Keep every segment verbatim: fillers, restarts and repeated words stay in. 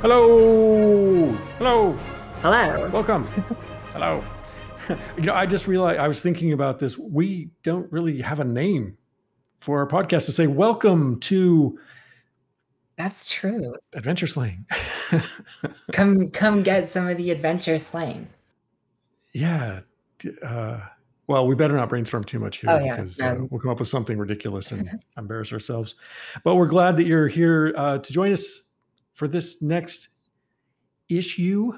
Hello. Hello. Hello. Welcome. Hello. You know, I just realized I was thinking about this. We don't really have a name for our podcast to say welcome to That's true. Adventure Slaying. Come come get some of the adventure slang. Yeah. d- Uh, well, we better not brainstorm too much here Oh yeah. because uh, Um, we'll come up with something ridiculous and embarrass ourselves. But we're glad that you're here uh, to join us for this next issue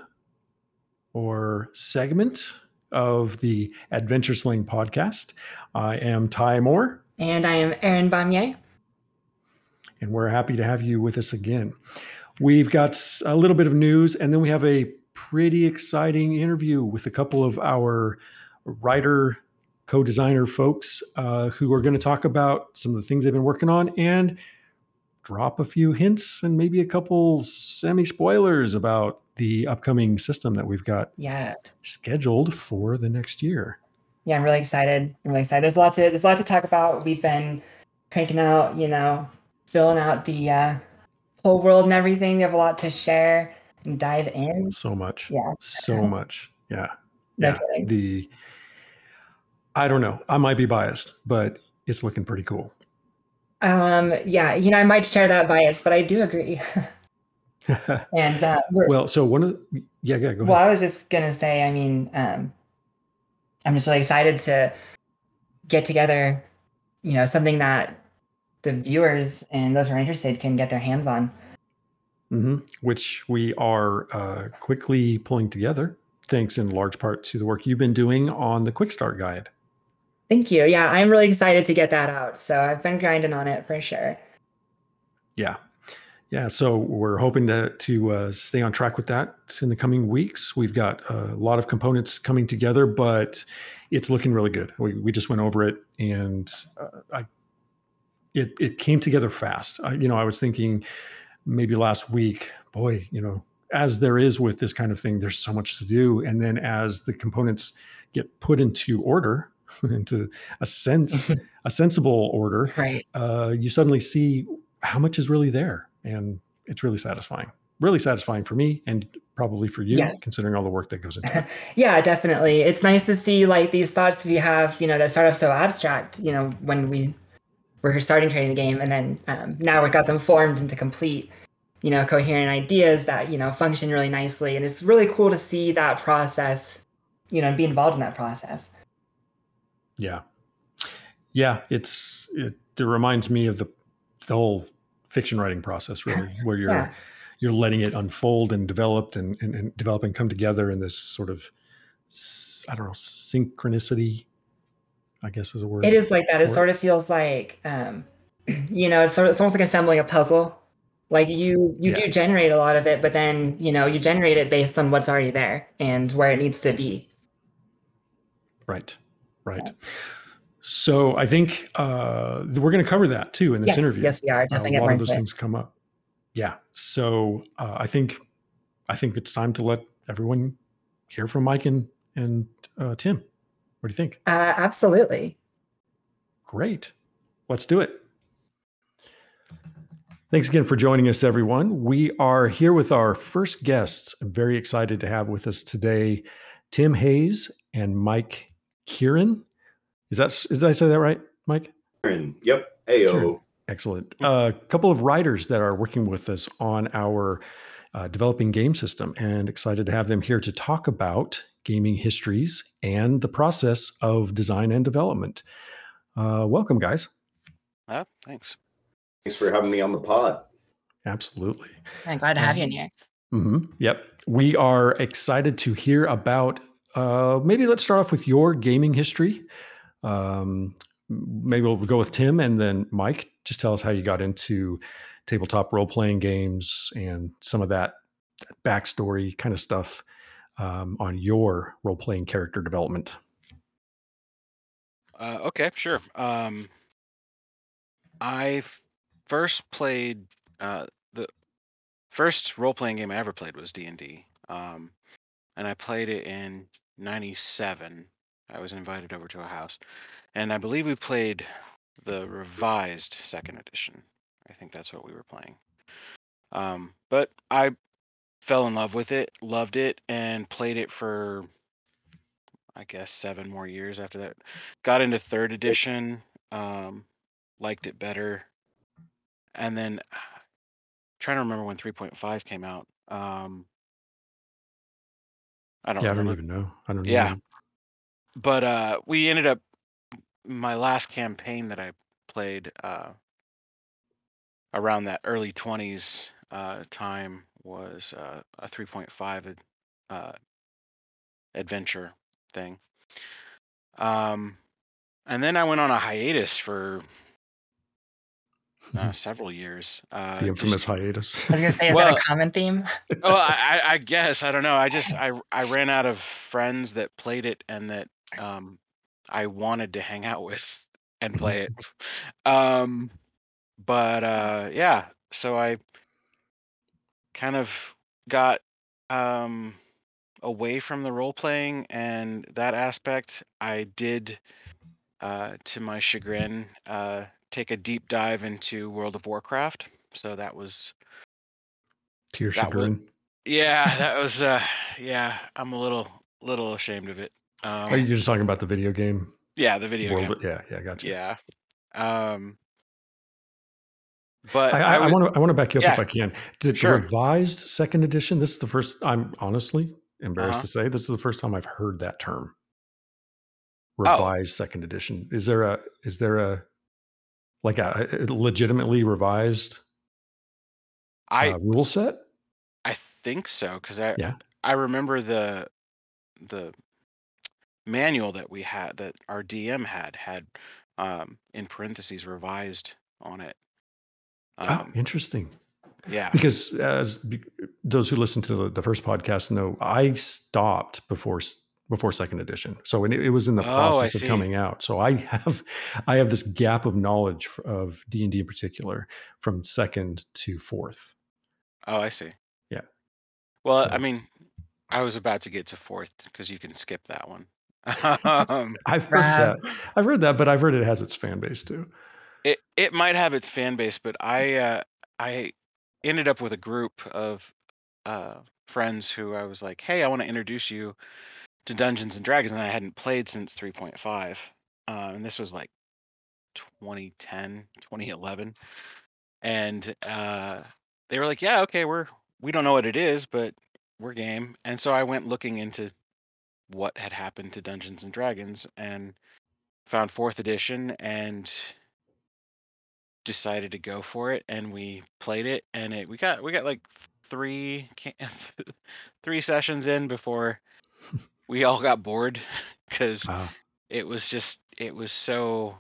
or segment of the Adventure Sling podcast. I am Ty Moore, and I am Erin Bamier. and we're happy to have you with us again. We've got a little bit of news, and then we have a pretty exciting interview with a couple of our writer, co-designer folks uh, who are going to talk about some of the things they've been working on and drop a few hints and maybe a couple semi-spoilers about the upcoming system that we've got Yeah. scheduled for the next year. Yeah, I'm really excited. I'm really excited. There's a lot to there's a lot to talk about. We've been cranking out, you know, filling out the uh, whole world and everything. We have a lot to share and dive in. So much. Yeah. So much. Yeah. No Yeah. kidding. The I don't know. I might be biased, but it's looking pretty cool. Um, yeah, you know, I might share that bias, but I do agree. and uh, we're, well, so one of the, yeah, yeah, go well, ahead. I was just gonna say, I mean, um, I'm just really excited to get together, you know, something that the viewers and those who are interested can get their hands on. Mm-hmm. Which we are uh, quickly pulling together, thanks in large part to the work you've been doing on the Quick Start Guide. Thank you. Yeah, I'm really excited to get that out. So I've been grinding on it for sure. Yeah. Yeah, so we're hoping to to uh, stay on track with that in the coming weeks. We've got a lot of components coming together, but it's looking really good. We, we just went over it, and uh, I it it came together fast. I, you know, I was thinking maybe last week, boy, you know, as there is with this kind of thing, there's so much to do, and then as the components get put into order, into a sense, a sensible order, right? Uh, you suddenly see how much is really there, and it's really satisfying. Really satisfying for me, and probably for you, Yes. considering all the work that goes into it. Yeah, definitely. It's nice to see like these thoughts we have, you know, that start off so abstract, you know, when we were starting creating the game, and then um, now we got them formed into complete, you know, coherent ideas that, you know, function really nicely. And it's really cool to see that process, you know, and be involved in that process. Yeah. Yeah, it's it, it reminds me of the the whole fiction writing process, really, where you're Yeah. you're letting it unfold and develop and, and, and develop and come together in this sort of s- I don't know, synchronicity, I guess is a word. It is like that. It for sort of feels like, um, you know, it's sort of, it's almost like assembling a puzzle. Like you, you Yeah. do generate a lot of it, but then, you know, you generate it based on what's already there and where it needs to be. Right. Right. So I think uh, we're going to cover that too in this Yes, interview. yes, we are. A Definitely get lot more of those into it. things come up. Yeah. So uh, I think I think it's time to let everyone hear from Mike and and uh, Tim. What do you think? Uh, absolutely. Great. Let's do it. Thanks again for joining us, everyone. We are here with our first guests. I'm very excited to have with us today Tim Hayes and Mike Kieran. Is that did I say that right, Mike? Kieran. Yep. Ayo. Kieran. Excellent. A uh, couple of writers that are working with us on our uh, developing game system, and excited to have them here to talk about gaming histories and the process of design and development. Uh, welcome, guys. Uh, thanks. Thanks for having me on the pod. Absolutely. I'm glad to have you in here. Mm-hmm. Yep. We are excited to hear about, uh, maybe let's start off with your gaming history. Um, maybe we'll go with Tim and then Mike. Just tell us how you got into tabletop role-playing games and some of that, that backstory kind of stuff um, on your role-playing character development. Uh, okay, sure. Um, I f- first played uh, the first role-playing game I ever played was D and D, um, and I played it in ninety-seven. I was invited over to a house, and I believe we played the revised second edition. I think that's what we were playing. Um, but I fell in love with it, loved it, and played it for I guess seven more years after that. Got into third edition, um, liked it better, and then trying to remember when three point five came out. Um, I don't Yeah, I don't remember. even know. I don't Yeah, even. but uh, we ended up my last campaign that I played uh, around that early twenties uh, time was uh, a three point five ad- uh, adventure thing. Um, and then I went on a hiatus for uh, several years. Uh, The infamous just hiatus. I was gonna say, is that well, a common theme? oh, I, I I guess I don't know. I just I I ran out of friends that played it and that um I wanted to hang out with and play it. Um, but uh, yeah, so I kind of got um away from the role playing and that aspect. I did, uh, to my chagrin, uh, take a deep dive into World of Warcraft. So that was To your that was chagrin. yeah, that was uh, yeah. I'm a little little ashamed of it. Oh, Um, you're just talking about the video game yeah, the video world. game. Yeah, yeah, gotcha. Yeah. Um, but I, I, I I was want to I want to back you up if yeah, I can. Did the sure. revised second edition? This is the first. I'm honestly Uh embarrassed huh. to say this is the first time I've heard that term. Oh, Revised second edition. Is there a is there a like a, a legitimately revised I uh, rule set? I think so because I Yeah. I remember the the manual that we had that our D M had had um, in parentheses revised on it. Oh, Um, interesting. yeah. Because as be- those who listen to the, the first podcast know, I stopped before s- before second edition, so when it, it was in the Oh, I process of see. coming out. So I have I have this gap of knowledge f- of D and D in particular from second to fourth. Oh, I see. Yeah. Well, So I it's, mean, I was about to get to fourth because you can skip that one. um, I've heard Rad. that. I've heard that, but I've heard it has its fan base too. it it might have its fan base, but I uh, I ended up with a group of uh, friends who I was like, hey, I want to introduce you to Dungeons and Dragons, and I hadn't played since three point five, uh, and this was like twenty ten, twenty eleven, and uh, they were like, yeah, okay, we're we don't know what it is, but we're game. And so I went looking into what had happened to Dungeons and Dragons and found fourth edition and decided to go for it, and we played it, and it we got we got like three ca- three sessions in before we all got bored because Uh, it was just it was so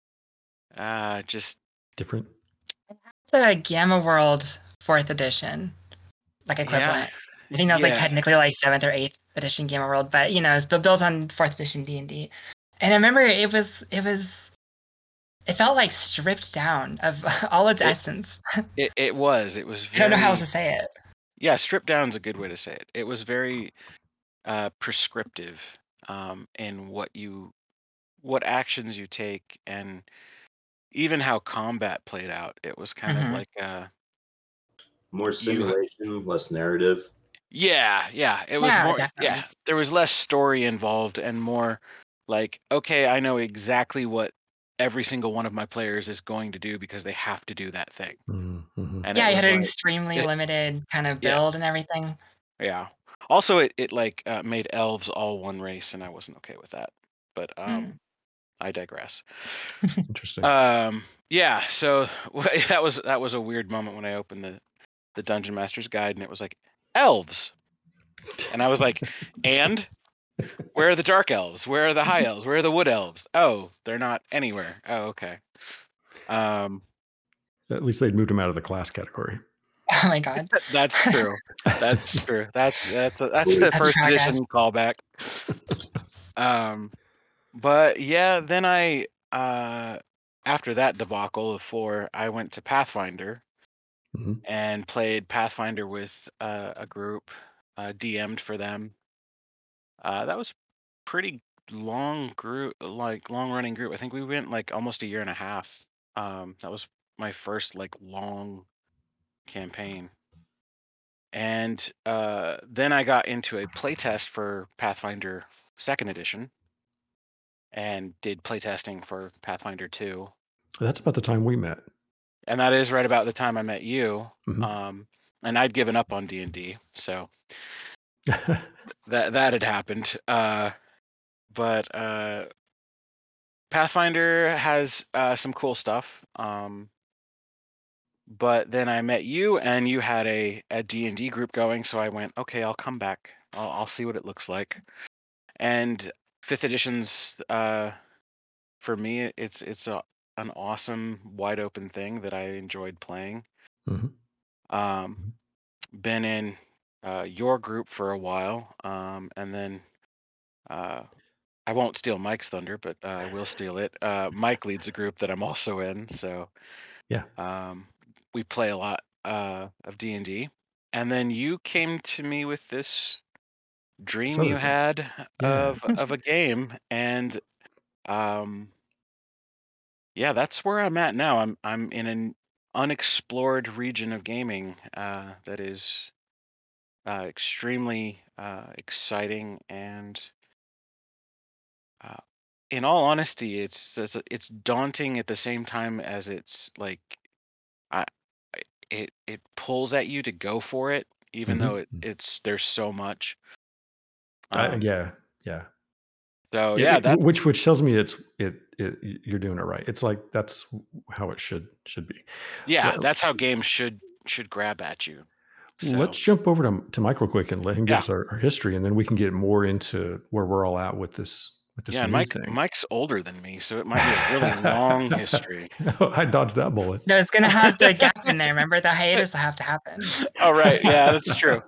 uh just different. The Gamma World fourth edition, like yeah equivalent. I think that was like yeah technically like seventh or eighth edition Gamma World, but you know, it's bu- built on fourth edition D and D. And I remember it was it was it felt like stripped down of all its it, essence. it it was it was I don't know how else very to say it. yeah, stripped down is a good way to say it. It was very uh prescriptive um in what you what actions you take, and even how combat played out. It was kind of hmm like uh More you simulation, less narrative. yeah, yeah, it was Yeah, more yeah, definitely. there was less story involved and more like, okay, I know exactly what every single one of my players is going to do because they have to do that thing. Mm-hmm. And it Yeah, you was had an like extremely it, limited kind of yeah, build and everything. yeah. Also it it like uh, made elves all one race, and I wasn't okay with that. But Mm. um I digress. Interesting. Um yeah, so that was that was a weird moment when I opened the the Dungeon Master's Guide and it was like elves. And I was like, and where are the dark elves? Where are the high elves? Where are the wood elves? Oh, they're not anywhere. Oh, okay. Um, At least they'd moved him out of the class category. Oh my god. that's true. That's true. That's that's a, that's a That's first progress. edition callback. Um, but yeah, then I uh after that debacle of four, I went to Pathfinder hmm and played Pathfinder with uh, a group, uh, D M'd for them. Uh, that was pretty long group, like long running group. I think we went like almost a year and a half. Um, that was my first like long campaign, And uh, then I got into a playtest for Pathfinder Second Edition, and did playtesting for Pathfinder Two. That's about the time we met. And that is right about the time I met you. Mhm. Um, and I'd given up on D and D, so that that had happened. Uh, but uh, Pathfinder has uh, some cool stuff. Um, but then I met you, and you had a a D and D group going, so I went, okay, I'll come back. I'll, I'll see what it looks like. And fifth edition's uh, for me, it's it's a an awesome wide open thing that I enjoyed playing. Mhm. Um, been in uh, your group for a while, um, and then uh, I won't steal Mike's thunder, but uh, I will steal it. Uh, Mike leads a group that I'm also in, so Yeah. um, we play a lot uh, of D and D. And then you came to me with this dream This other you thing. had Yeah. of of a game, and um, yeah, that's where I'm at now. I'm I'm in an unexplored region of gaming uh, that is uh, extremely uh, exciting, and uh, in all honesty, it's it's it's daunting at the same time as it's like I, I- it it pulls at you to go for it, even Mhm. though it it's there's so much. I, Um, yeah. Yeah. so It, yeah, it- which that's which tells me it's it, it you're doing it right. It's like that's how it should should be. yeah, Let, that's how games should should grab at you. let's So jump over to to Mike real quick and let him give yeah, us our, our history, and then we can get more into where we're all at with this with this yeah, and new Mike thing. Mike's older than me, so it might be a really long history. I dodged that bullet. No, it's gonna have the gap in there. Remember, the hiatus will have to happen. Oh right, yeah, that's true.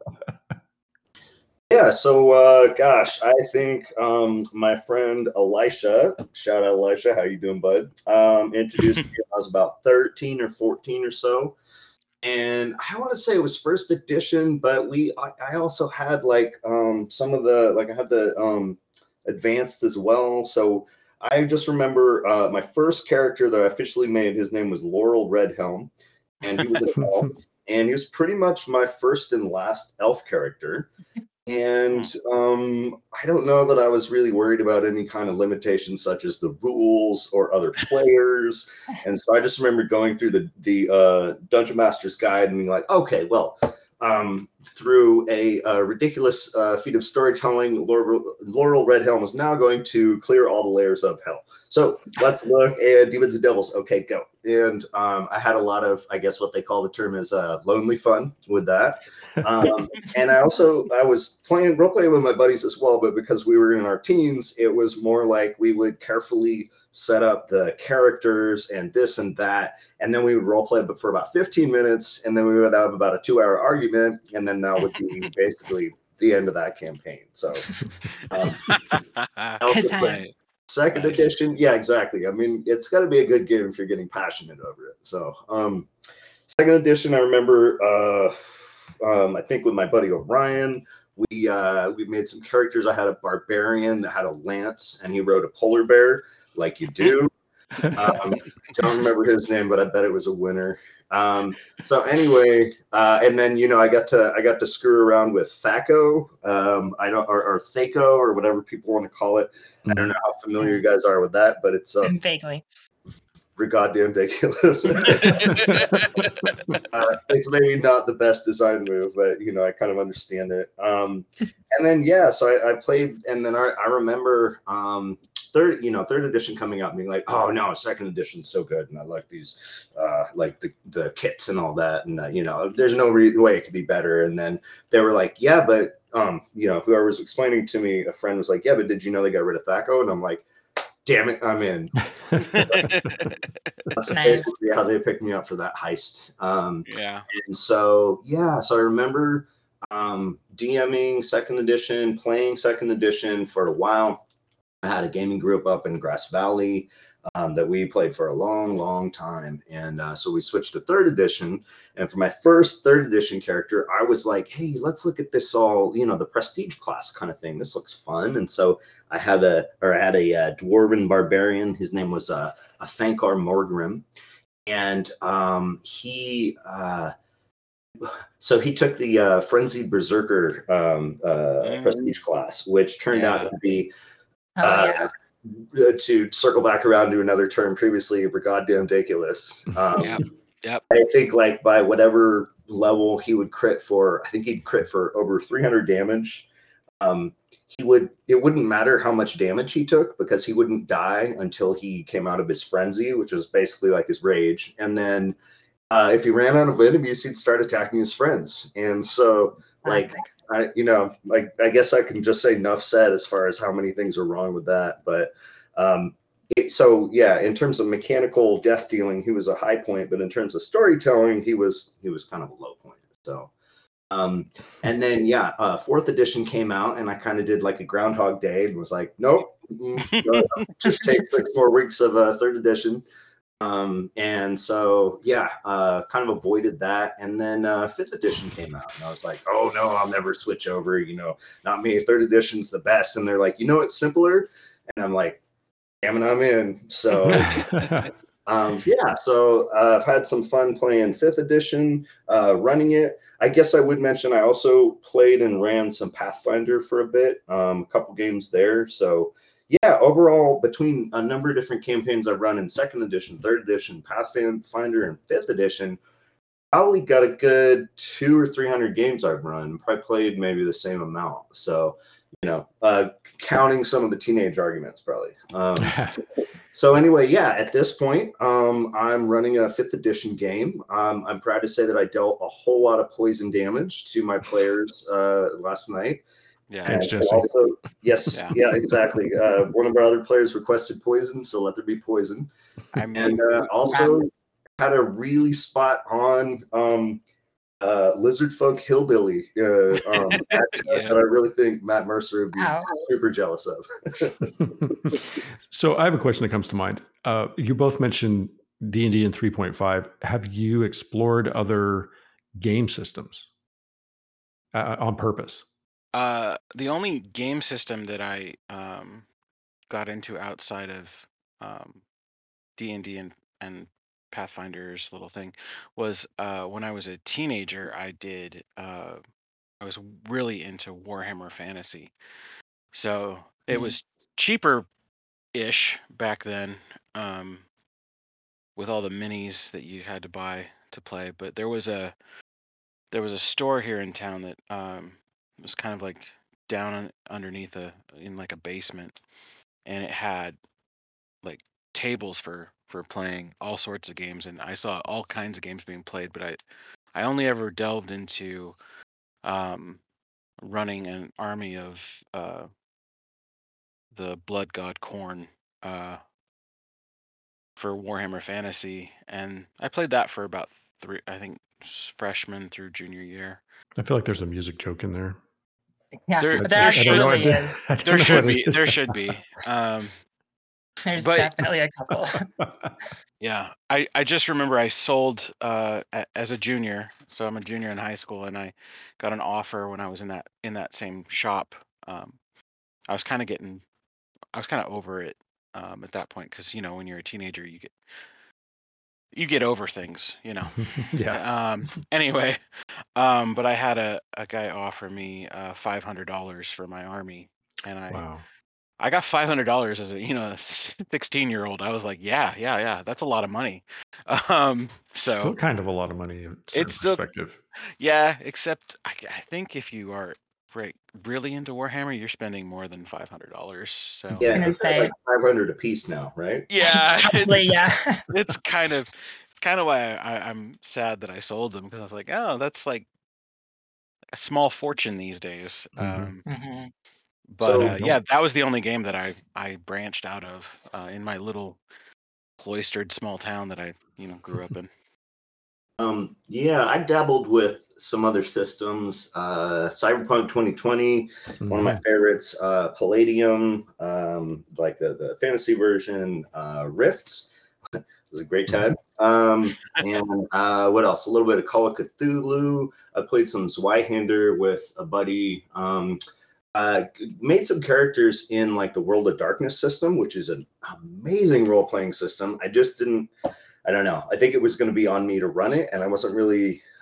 Yeah, so uh, gosh, I think um, my friend Elisha, shout out Elisha, how you doing, bud? Um, introduced me when I was about thirteen or fourteen or so, and I want to say it was first edition, but we I, I also had like um, some of the like I had the um, advanced as well. So I just remember uh, my first character that I officially made. His name was Laurel Redhelm, and he was an elf, and he was pretty much my first and last elf character. And um, I don't know that I was really worried about any kind of limitations such as the rules or other players. And so I just remember going through the the uh, Dungeon Master's Guide and being like, okay, well, um, through a, a ridiculous uh, feat of storytelling, Laurel, Laurel Redhelm is now going to clear all the layers of hell. So let's look at Demons and Devils. Okay, go. And um, I had a lot of, I guess what they call the term is uh, lonely fun with that. Um, and I also, I was playing, role playing with my buddies as well, but because we were in our teens, it was more like we would carefully set up the characters and this and that. And then we would role play for about fifteen minutes. And then we would have about a two hour argument. And then that would be basically the end of that campaign. So um, I also Good played times. second Nice. edition. Yeah, exactly. I mean, it's got to be a good game if you're getting passionate over it. So um, second edition, I remember, uh, um, I think with my buddy Orion, we uh, we made some characters. I had a barbarian that had a lance, and he rode a polar bear, like you do. Um, don't remember his name, but I bet it was a winner. Um, so anyway, uh, and then you know I got to I got to screw around with Thaco, um, I don't or, or Thaco or whatever people want to call it. I don't know how familiar you guys are with that, but it's uh, Vaguely. goddamn ridiculous. uh, it's maybe not the best design move, but you know I kind of understand it. Um, and then yeah, so I, I played, and then I, I remember um, third, you know, third edition coming out, and being like, oh no, second edition's so good, and I like these, uh, like the the kits and all that, and uh, you know, there's no re- way it could be better. And then they were like, yeah, but um, you know, whoever was explaining to me, a friend was like, yeah, but did you know they got rid of Thaco? And I'm like, damn it, I'm in. That's Nice. basically how they picked me up for that heist. Um, Yeah. and so, yeah, so I remember um, DMing second edition, playing second edition for a while. I had a gaming group up in Grass Valley um, that we played for a long, long time. And uh, so we switched to third edition. And for my first third edition character, I was like, hey, let's look at this all, you know, the prestige class kind of thing. This looks fun. And so I had a, or I had a uh, dwarven barbarian. His name was uh, a Thankar Morgrim. And um, he, uh, so he took the uh, Frenzied Berserker um, uh, Mm. prestige class, which turned out Yeah. to be, Oh uh, yeah. to circle back around to another term previously, goddamn ridiculous. Um, Yep. Yep. I think like by whatever level he would crit for, I think he'd crit for over three hundred damage. Um, he would, it wouldn't matter how much damage he took because he wouldn't die until he came out of his frenzy, which was basically like his rage. And then uh, if he ran out of enemies, he'd start attacking his friends. And so like, Classic. I, you know, like, I guess I can just say enough said as far as how many things are wrong with that. But, um, it, so yeah, in terms of mechanical death dealing, he was a high point, but in terms of storytelling, he was, he was kind of a low point. So, um, and then, yeah, uh, fourth edition came out and I kind of did like a Groundhog Day and was like, nope, mm, no, just take six more weeks of uh, third edition. Um, and so, yeah, uh, kind of avoided that. And then uh, fifth edition came out, and I was like, oh no, I'll never switch over. You know, not me. Third edition's the best. And they're like, you know, it's simpler. And I'm like, damn it, I'm in. So, um, yeah, so uh, I've had some fun playing fifth edition, uh, running it. I guess I would mention I also played and ran some Pathfinder for a bit, um, a couple games there. So, yeah, overall, between a number of different campaigns I've run in second edition, third edition, Pathfinder, and fifth edition, probably got a good two or three hundred games I've run. Probably played maybe the same amount. So, you know, uh, counting some of the teenage arguments, probably. Um, so anyway, yeah, at this point, um, I'm running a fifth edition game. Um, I'm proud to say that I dealt a whole lot of poison damage to my players uh, last night. Yeah. Thanks, And Jesse. also, yes, Yeah. yeah, exactly. Uh, one of our other players requested poison, so let there be poison. I mean, And uh, also had a really spot on um, uh, Lizard Folk Hillbilly uh, um, accent Yeah. that I really think Matt Mercer would be Wow. super jealous of. So I have a question that comes to mind. Uh, you both mentioned D and D and three point five. Have you explored other game systems uh, on purpose? Uh, the only game system that I um got into outside of um D and D and and Pathfinder's little thing was uh when I was a teenager. I did uh I was really into Warhammer Fantasy, so it Mm. was cheaper ish back then, um with all the minis that you had to buy to play. But there was a there was a store here in town that um was kind of like down un- underneath a in like a basement, and it had like tables for for playing all sorts of games, and I saw all kinds of games being played. But I I only ever delved into um running an army of uh the Blood God Khorne uh for Warhammer Fantasy, and I played that for about three, I think, s- freshman through junior year. I feel like there's a music joke in there. Yeah, There- but there there should- absolutely I don't know, is. I don't There know should what it be, is. there should be. Um, There's But- definitely a couple. Yeah, I, I just remember I sold uh, a- as a junior, so I'm a junior in high school, and I got an offer when I was in that in that same shop. Um, I was kind of getting, I was kind of over it um, at that point, because you know when you're a teenager, you get you get over things, you know. Yeah. Um, anyway, um, but I had a, a guy offer me uh, five hundred dollars for my army, and I Wow. I got five hundred dollars as a you know sixteen year old. I was like, yeah, yeah, yeah, that's a lot of money. Um, so Still kind of a lot of money in certain It's still- perspective. yeah, except I, I think if you are right, really into Warhammer, you're spending more than five hundred dollars. So Yeah, gonna it's say- like five hundred a piece now, right? yeah, Actually, it's, yeah. it's kind of it's kind of why I, I'm sad that I sold them, because I was like, oh, that's like a small fortune these days. Mhm. Um, Mhm. but So- uh, yeah, that was the only game that I I branched out of uh, in my little cloistered small town that I you know grew up in. Um, yeah, I dabbled with some other systems. Uh, Cyberpunk twenty twenty, one of my Mhm. favorites. Uh, Palladium, um, like the, the fantasy version. Uh, Rifts it was a great time. Um, and uh, what else? A little bit of Call of Cthulhu. I played some Zweihander with a buddy. Um, uh, made some characters in like the World of Darkness system, which is an amazing role playing system. I just didn't. I don't know. I think it was going to be on me to run it, and I wasn't really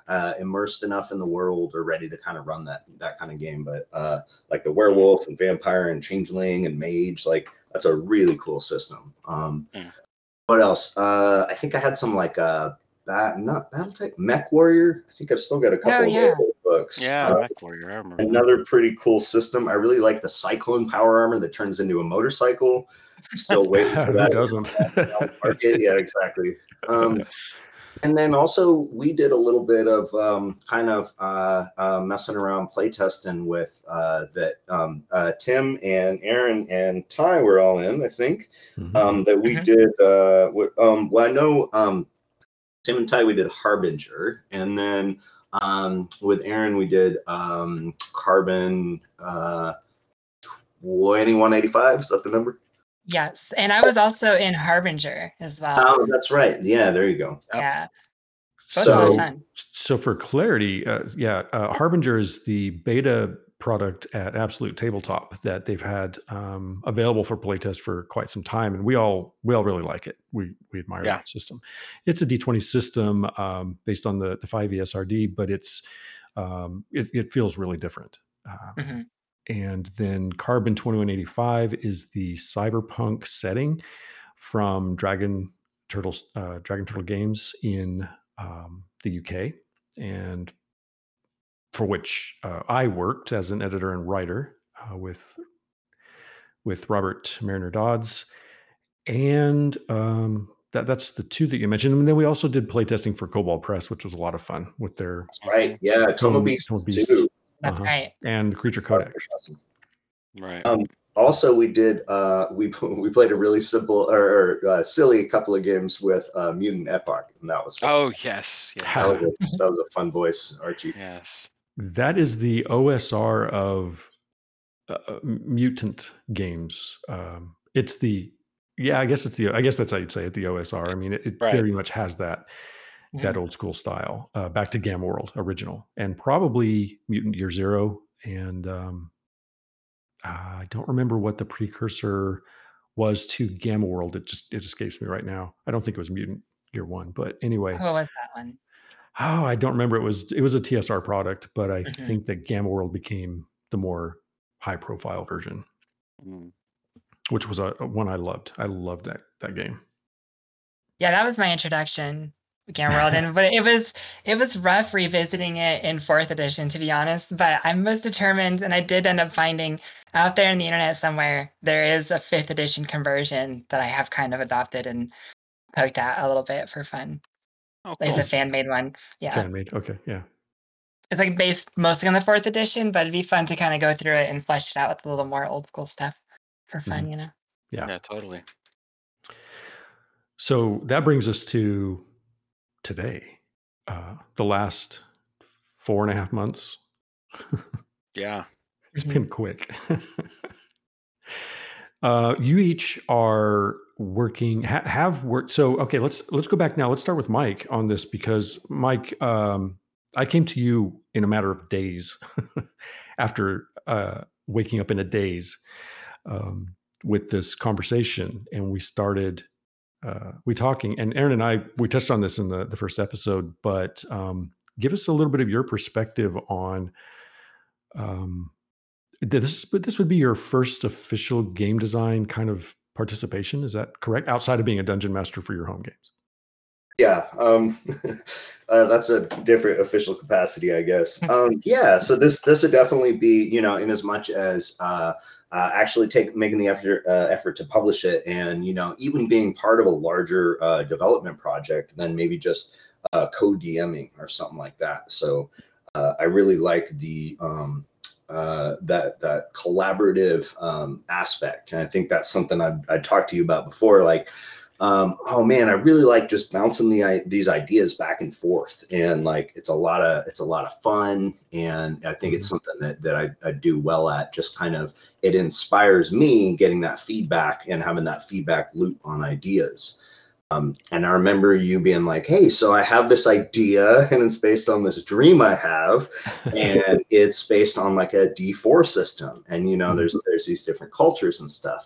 uh, immersed enough in the world or ready to kind of run that that kind of game. But uh, like the werewolf and vampire and changeling and mage, like that's a really cool system. Um, Mm. What else? Uh, I think I had some like uh, that not BattleTech Mech Warrior. I think I've still got a couple Oh, of yeah. those books. Yeah, Uh, Mech Warrior. I remember. that. Another pretty cool system. I really like the Cyclone power armor that turns into a motorcycle. Still waiting for Who that. doesn't? Market. Yeah, exactly. Um, and then also we did a little bit of um, kind of uh, uh, messing around playtesting with uh, that um, uh, Tim and Aaron and Ty were all in, I think, Mhm. um, that we Mhm. did. Uh, with, um, well, I know um, Tim and Ty, we did Harbinger. And then um, with Aaron, we did um, Carbon uh, twenty-one eighty-five. Is that the number? Yes. And I was also in Harbinger as well. Oh, that's right. Yeah, there you go. Yep. Yeah. Both a lot of So, fun. So for clarity, uh, yeah, uh, Harbinger is the beta product at Absolute Tabletop that they've had um, available for playtest for quite some time, and we all we all really like it. We we admire Yeah. that system. It's a D twenty system um, based on the the five E S R D, but it's um, it, it feels really different. Um, hmm and then Carbon twenty-one eighty-five is the cyberpunk setting from Dragon Turtles, uh, Dragon Turtle Games in um, the U K, and for which uh, I worked as an editor and writer uh, with with Robert Mariner Dodds, and um, that that's the two that you mentioned. And then we also did playtesting for Cobalt Press, which was a lot of fun with their that's right. Yeah, Tonal Tonal- Beasts Tonal Beasts. too. That's uh-huh, right. and Creature Codex. Awesome. Right. Um, also, we did uh, we we played a really simple or, or uh, silly couple of games with uh, Mutant Epoch, and that was fun. Oh yes. Yes. that, was a, that was a fun voice, Archie. Yes. That is the O S R of uh, mutant games. Um, it's the yeah, I guess it's the I guess that's how you'd say it. The O S R. I mean, it, it Right. very much has that that Mhm. old school style. Uh, back to Gamma World original, and probably Mutant Year Zero, and um, uh, I don't remember what the precursor was to Gamma World. It just it escapes me right now. I don't think it was Mutant Year One, but anyway, What was that one? oh, I don't remember. It was it was a T S R product, but I Mhm. think that Gamma World became the more high profile version, Mm. which was a, a one I loved. I loved that that game. Yeah, that was my introduction to Gamma World, and but it was it was rough revisiting it in fourth edition, to be honest. But I'm most determined, and I did end up finding out there in the internet somewhere there is a fifth edition conversion that I have kind of adopted and poked at a little bit for fun. Oh, There's cool. a fan made one. Yeah, Fan made. Okay, yeah. it's like based mostly on the fourth edition, but it'd be fun to kind of go through it and flesh it out with a little more old school stuff for fun, you know. Yeah. Yeah, totally. So that brings us to today, uh, the last four and a half months. Yeah. It's Mhm. been quick. uh, you each are working, ha- have worked. So okay, let's let's go back now. Let's start with Mike on this because Mike, um, I came to you in a matter of days after uh, waking up in a daze um, with this conversation, and we started uh, we talking. And Aaron and I we touched on this in the the first episode, but um, give us a little bit of your perspective on. Um, this but this would be your first official game design kind of participation. Is that correct? Outside of being a dungeon master for your home games. Yeah, um, uh, that's a different official capacity, I guess. Um, yeah, so this this would definitely be, you know, in as much as uh, uh, actually take making the effort uh, effort to publish it, and you know, even being part of a larger uh, development project than maybe just uh, co-DMing or something like that. So uh, I really like the um, uh, that that collaborative um, aspect, and I think that's something I'd, I'd talked to you about before, like. Um, oh man, I really like just bouncing the these ideas back and forth, and like it's a lot of it's a lot of fun, and I think it's something that that I, I do well at. Just kind of it inspires me getting that feedback and having that feedback loop on ideas. Um, and I remember you being like, "Hey, so I have this idea, and it's based on this dream I have, and it's based on like a D four system, and you know, Mhm. there's there's these different cultures and stuff."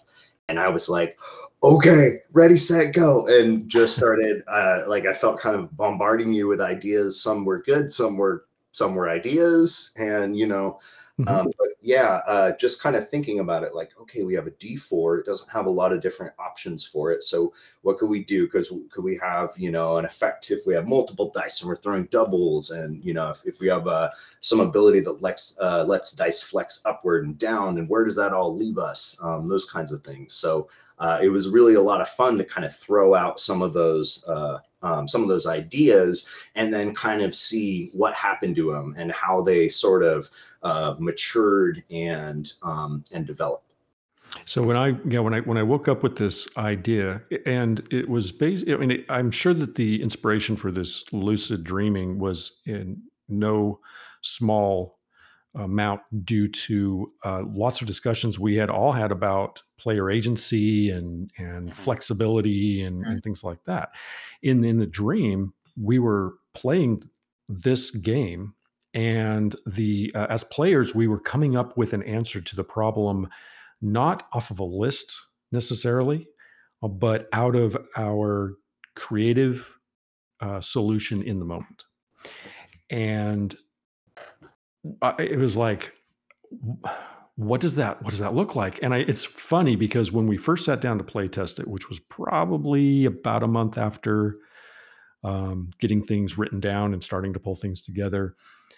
And I was like, okay, ready, set, go. And just started, uh, like, I felt kind of bombarding you with ideas. Some were good, some were, some were ideas. And, you know, Mhm. um, but yeah, uh, just kind of thinking about it, like, okay, we have a D four. It doesn't have a lot of different options for it. So what could we do? Because could we have, you know, an effect if we have multiple dice and we're throwing doubles, and you know, if, if we have uh, some ability that lets uh, lets dice flex upward and down, and where does that all leave us? Um, those kinds of things. So uh, it was really a lot of fun to kind of throw out some of those. Uh, Um, some of those ideas, and then kind of see what happened to them and how they sort of uh, matured and um, and developed. So when I, you know, when I when I woke up with this idea, and it was based, I mean, it, I'm sure that the inspiration for this lucid dreaming was in no small amount due to uh, lots of discussions we had all had about player agency and and Mhm. flexibility and, Mhm. and things like that. In in the dream, we were playing this game, and the uh, as players, we were coming up with an answer to the problem, not off of a list necessarily, uh, but out of our creative uh, solution in the moment. And I, it was like, what does that what does that look like? And I, it's funny because when we first sat down to play test it, which was probably about a month after um, getting things written down and starting to pull things together,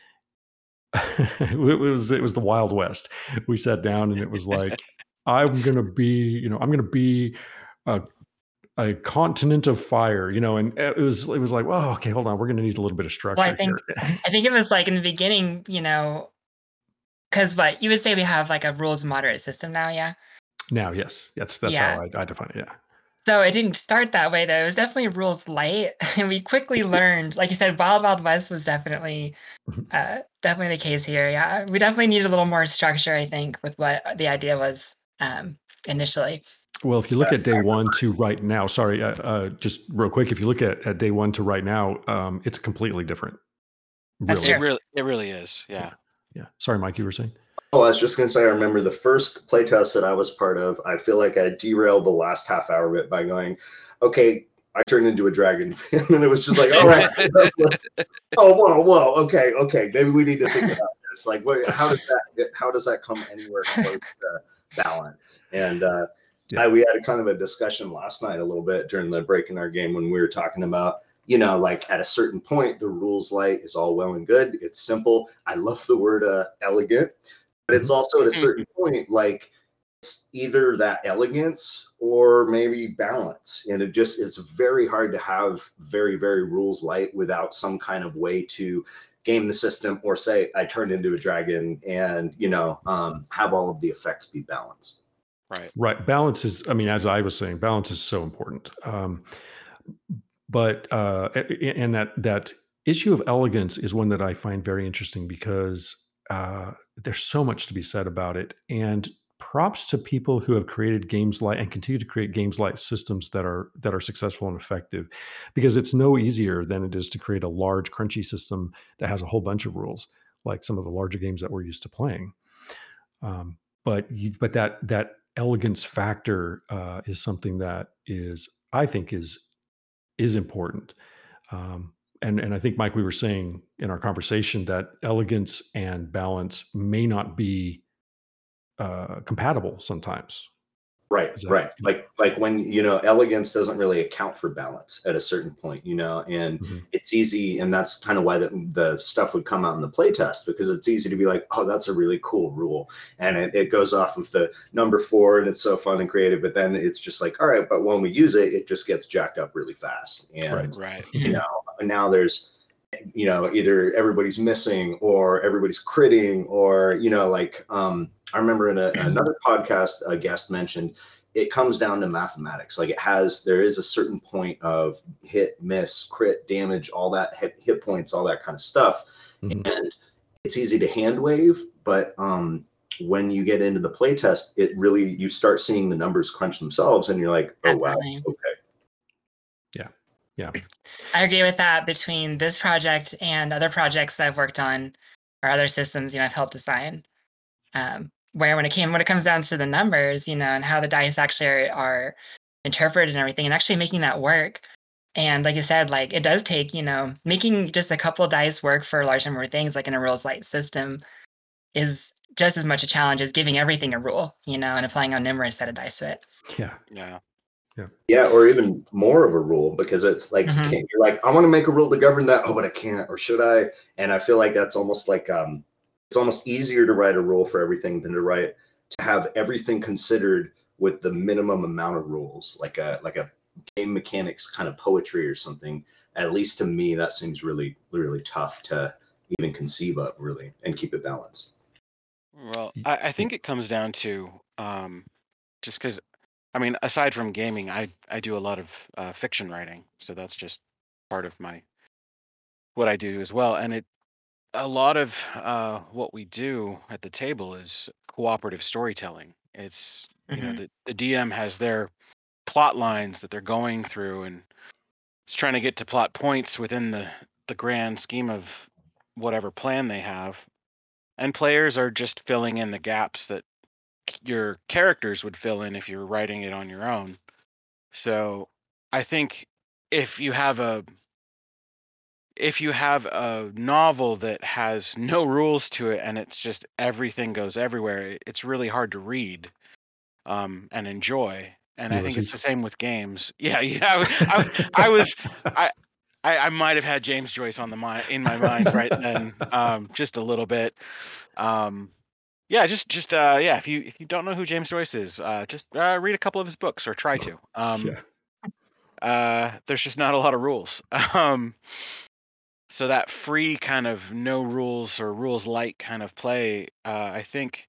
it was it was the Wild West. We sat down and it was like, I'm gonna be, you know, I'm gonna be a a continent of fire, you know, and it was it was like, well, okay, hold on, we're gonna need a little bit of Well, I structure think here. I think it was like in the beginning, you know, because what you would say we have like a rules moderate system now, yeah. Now, yes, that's that's Yeah. how I, I define it. Yeah. So it didn't start that way though. It was definitely rules light, and we quickly learned. Like you said, Wild Wild West was definitely Mhm. uh, definitely the case here. Yeah, we definitely needed a little more structure. I think with what the idea was um, initially. Well, if you look at day one to right now, sorry, uh, uh, just real quick, if you look at, at day one to right now, um, it's completely different. That's Really. It true. really, it really is. Yeah. Yeah. Sorry, Mike, you were saying? Oh, I was just going to say, I remember the first playtest that I was part of. I feel like I derailed the last half hour of it by going, okay, I turned into a dragon. And then it was just like, all right. oh, whoa, whoa. Okay, okay. Maybe we need to think about this. Like, what, how does that, how does that come anywhere close to balance? And uh, Yeah. I, we had a kind of a discussion last night a little bit during the break in our game when we were talking about, you know, like at a certain point, the rules light is all well and good. It's simple. I love the word uh, elegant, but it's also at a certain point, like it's either that elegance or maybe balance. And it just, it's very hard to have very, very rules light without some kind of way to game the system or say, I turned into a dragon and, you know, um, have all of the effects be balanced. Right. Right. Balance is, I mean, as I was saying, balance is so important. Um, but, uh, a- a- and that, that issue of elegance is one that I find very interesting because uh, there's so much to be said about it. And props to people who have created games like and continue to create games like systems that are that are successful and effective, because it's no easier than it is to create a large crunchy system that has a whole bunch of rules, like some of the larger games that we're used to playing. Um, but you, but that that elegance factor uh, is something that is, I think, is is important. Um, and and I think, Mike, we were saying in our conversation that elegance and balance may not be uh, compatible sometimes. Right, Is that, right. Like like when, you know, elegance doesn't really account for balance at a certain point, you know, and Mhm. it's easy, and that's kind of why the, the stuff would come out in the playtest, because it's easy to be like, oh, that's a really cool rule. And it, it goes off of the number four and it's so fun and creative, but then it's just like, all right, but when we use it, it just gets jacked up really fast. And, Right. you know, now there's, you know, either everybody's missing or everybody's critting, or, you know, like, um, I remember in a, another podcast, a guest mentioned it comes down to mathematics. Like it has, there is a certain point of hit, miss, crit, damage, all that hit, hit points, all that kind of stuff. Mhm. And it's easy to hand wave, but um, when you get into the playtest, it really, you start seeing the numbers crunch themselves and you're like, oh, wow, Definitely. okay. Yeah. Yeah. I agree with that between this project and other projects I've worked on or other systems, you know, I've helped design. Um, where when it came when it comes down to the numbers, you know, and how the dice actually are, are interpreted and everything, and actually making that work. And like I said, like it does take, you know, making just a couple dice work for a large number of things, like in a rules light system, is just as much a challenge as giving everything a rule, you know, and applying a numerous set of dice to it. Yeah. Yeah. Yeah. Yeah, or even more of a rule, because it's like Mhm. you can't, you're like, I want to make a rule to govern that. Oh, but I can't, or should I? And I feel like that's almost like um, it's almost easier to write a rule for everything than to write to have everything considered with the minimum amount of rules, like a like a game mechanics kind of poetry or something. At least to me, that seems really really tough to even conceive of, really, and keep it balanced. Well, Y- I, I yeah. think it comes down to um, just because, I mean, aside from gaming, I I do a lot of uh, fiction writing, so that's just part of my what I do as well. And it a lot of uh, what we do at the table is cooperative storytelling. It's you know Mhm. the the D M has their plot lines that they're going through, and it's trying to get to plot points within the the grand scheme of whatever plan they have, and players are just filling in the gaps that your characters would fill in if you're writing it on your own. So I think if you have a if you have a novel that has no rules to it and it's just everything goes everywhere, it's really hard to read um, and enjoy. And I think it's Ulysses. the same with games. Yeah, yeah. I, I, I was I I, I might have had James Joyce on the mind in my mind right then, um, just a little bit. Um, yeah, just just uh, yeah. If you if you don't know who James Joyce is, uh, just uh, read a couple of his books or try to. Um, Yeah. uh, there's just not a lot of rules. Um, so that free kind of no rules or rules light kind of play, uh, I think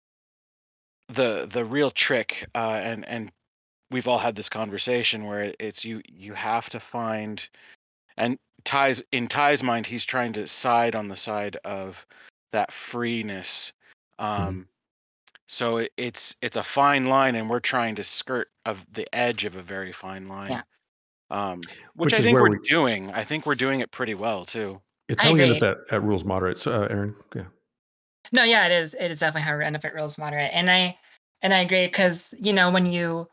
the the real trick, uh, and and we've all had this conversation where it's you you have to find, and Ty's in Ty's mind, he's trying to side on the side of that freeness. Um, so it, it's it's a fine line, and we're trying to skirt of the edge of a very fine Yeah, line. Um, which Which I is think where we're we, doing. I think we're doing it pretty well too. it's I how we end up agree. at, at rules moderates. Uh, Aaron. Yeah. No, yeah, it is. It is definitely how we end up at rules moderate, and I and I agree because you know when you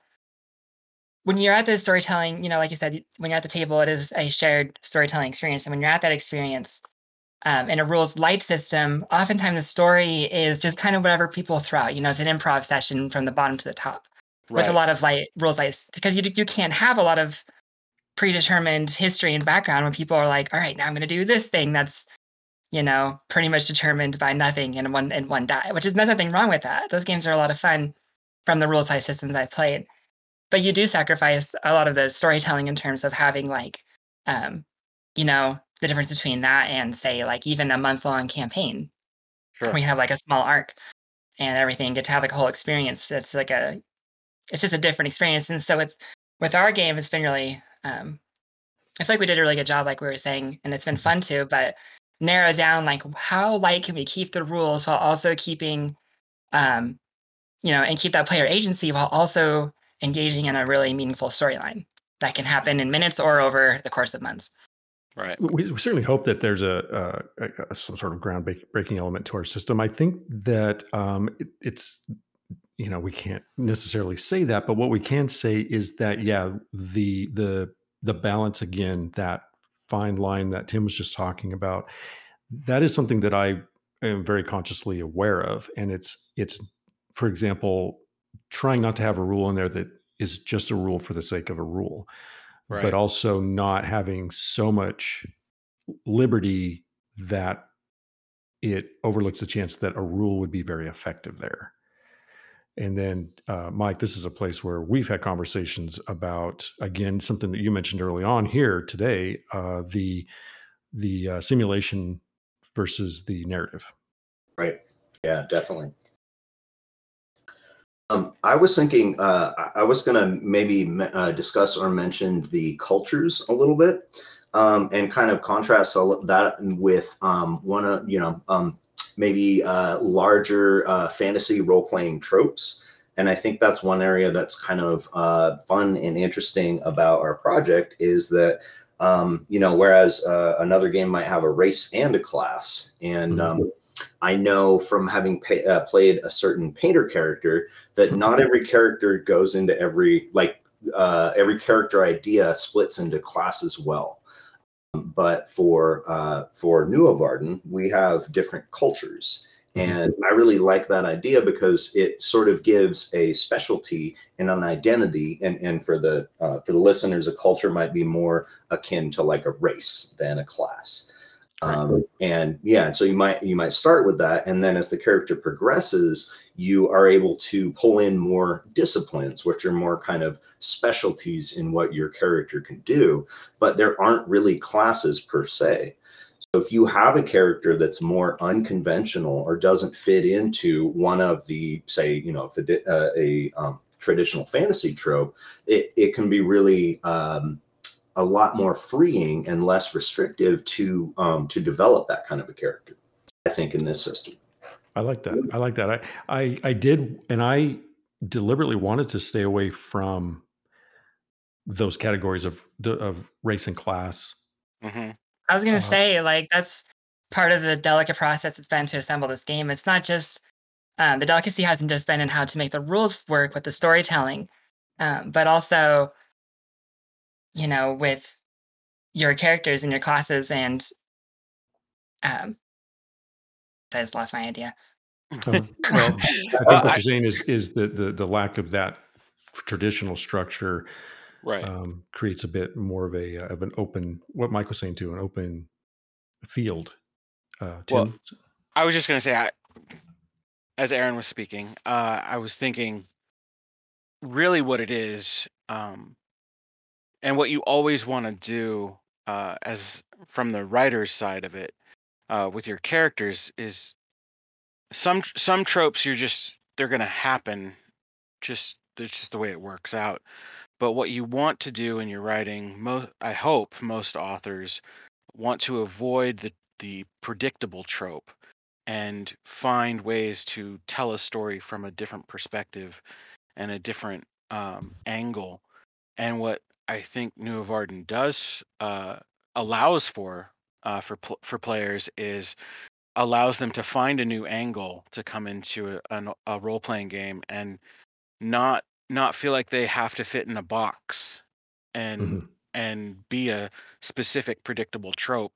when you're at the storytelling, you know, like you said, when you're at the table, it is a shared storytelling experience, and when you're at that experience, um, in a rules light system, oftentimes the story is just kind of whatever people throw out. You know, it's an improv session from the bottom to the top with a Right. lot of light rules lights because you you can't have a lot of predetermined history and background when people are like, all right, now I'm going to do this thing that's you know pretty much determined by nothing in one in one die, which is nothing wrong with that. Those games are a lot of fun from the rules light systems I've played, but you do sacrifice a lot of the storytelling in terms of having like, um, you know, the difference between that and say like even a month long campaign Sure. where you have like a small arc and everything, get to have like a whole experience. It's like a, it's just a different experience. And so with with our game, it's been really, um, I feel like we did a really good job, like we were saying, and it's been fun too. But narrow down like how light can we keep the rules while also keeping, um, you know, and keep that player agency while also engaging in a really meaningful storyline that can happen in minutes or over the course of months. Right. We, we certainly hope that there's a, a, a some sort of groundbreaking element to our system. I think that um, it, it's you know we can't necessarily say that, but what we can say is that yeah, the the the balance again, that fine line that Tim was just talking about, that is something that I am very consciously aware of, and it's it's for example trying not to have a rule in there that is just a rule for the sake of a rule, but Right. also not having so much liberty that it overlooks the chance that a rule would be very effective there. And then, uh, Mike, this is a place where we've had conversations about, again, something that you mentioned early on here today, uh, the the uh, simulation versus the narrative. Right. Yeah, definitely. Um, I was thinking, uh, I- I was going to maybe me- uh, discuss or mention the cultures a little bit, um, and kind of contrast a li- that with um, one of, you know, um, maybe uh, larger uh, fantasy role-playing tropes. And I think that's one area that's kind of uh, fun and interesting about our project is that, um, you know, whereas uh, another game might have a race and a class, and Mhm. um, I know from having pay, uh, played a certain painter character that not every character goes into every, like uh, every character idea splits into classes well. But for uh, for Newavardin, we have different cultures. And I really like that idea because it sort of gives a specialty and an identity. And, and for the uh, for the listeners, a culture might be more akin to like a race than a class. Um, and yeah, so you might you might start with that, and then as the character progresses, you are able to pull in more disciplines, which are more kind of specialties in what your character can do. But there aren't really classes per se. So if you have a character that's more unconventional or doesn't fit into one of the, say, you know, if a, uh, a um, traditional fantasy trope, it, it can be really um, a lot more freeing and less restrictive to um, to develop that kind of a character, I think, in this system. I like that. I like that. I, I, I did, and I deliberately wanted to stay away from those categories of of race and class. Mm-hmm. I was gonna Uh, say, like, that's part of the delicate process it's been to assemble this game. It's not just um, the delicacy hasn't just been in how to make the rules work with the storytelling, um, but also, you know, with your characters and your classes. And um, I just lost my idea. Uh, well, I think Well, what I- you're saying is is the the the lack of that f- traditional structure right. um, creates a bit more of a uh, of an open, what Mike was saying too, an open field. Uh, Well, Tim, I was just gonna say, I, as Aaron was speaking, uh, I was thinking really what it is, um, and what you always want to do, uh, as from the writer's side of it, uh, with your characters is some some tropes you're just they're gonna happen, just that's just the way it works out. But what you want to do in your writing, most I hope most authors want to avoid the the predictable trope and find ways to tell a story from a different perspective and a different um, angle. And what I think New Varden does uh, allows for uh, for pl- for players is allows them to find a new angle to come into a, an- a role playing game and not not feel like they have to fit in a box and Mhm. and be a specific predictable trope.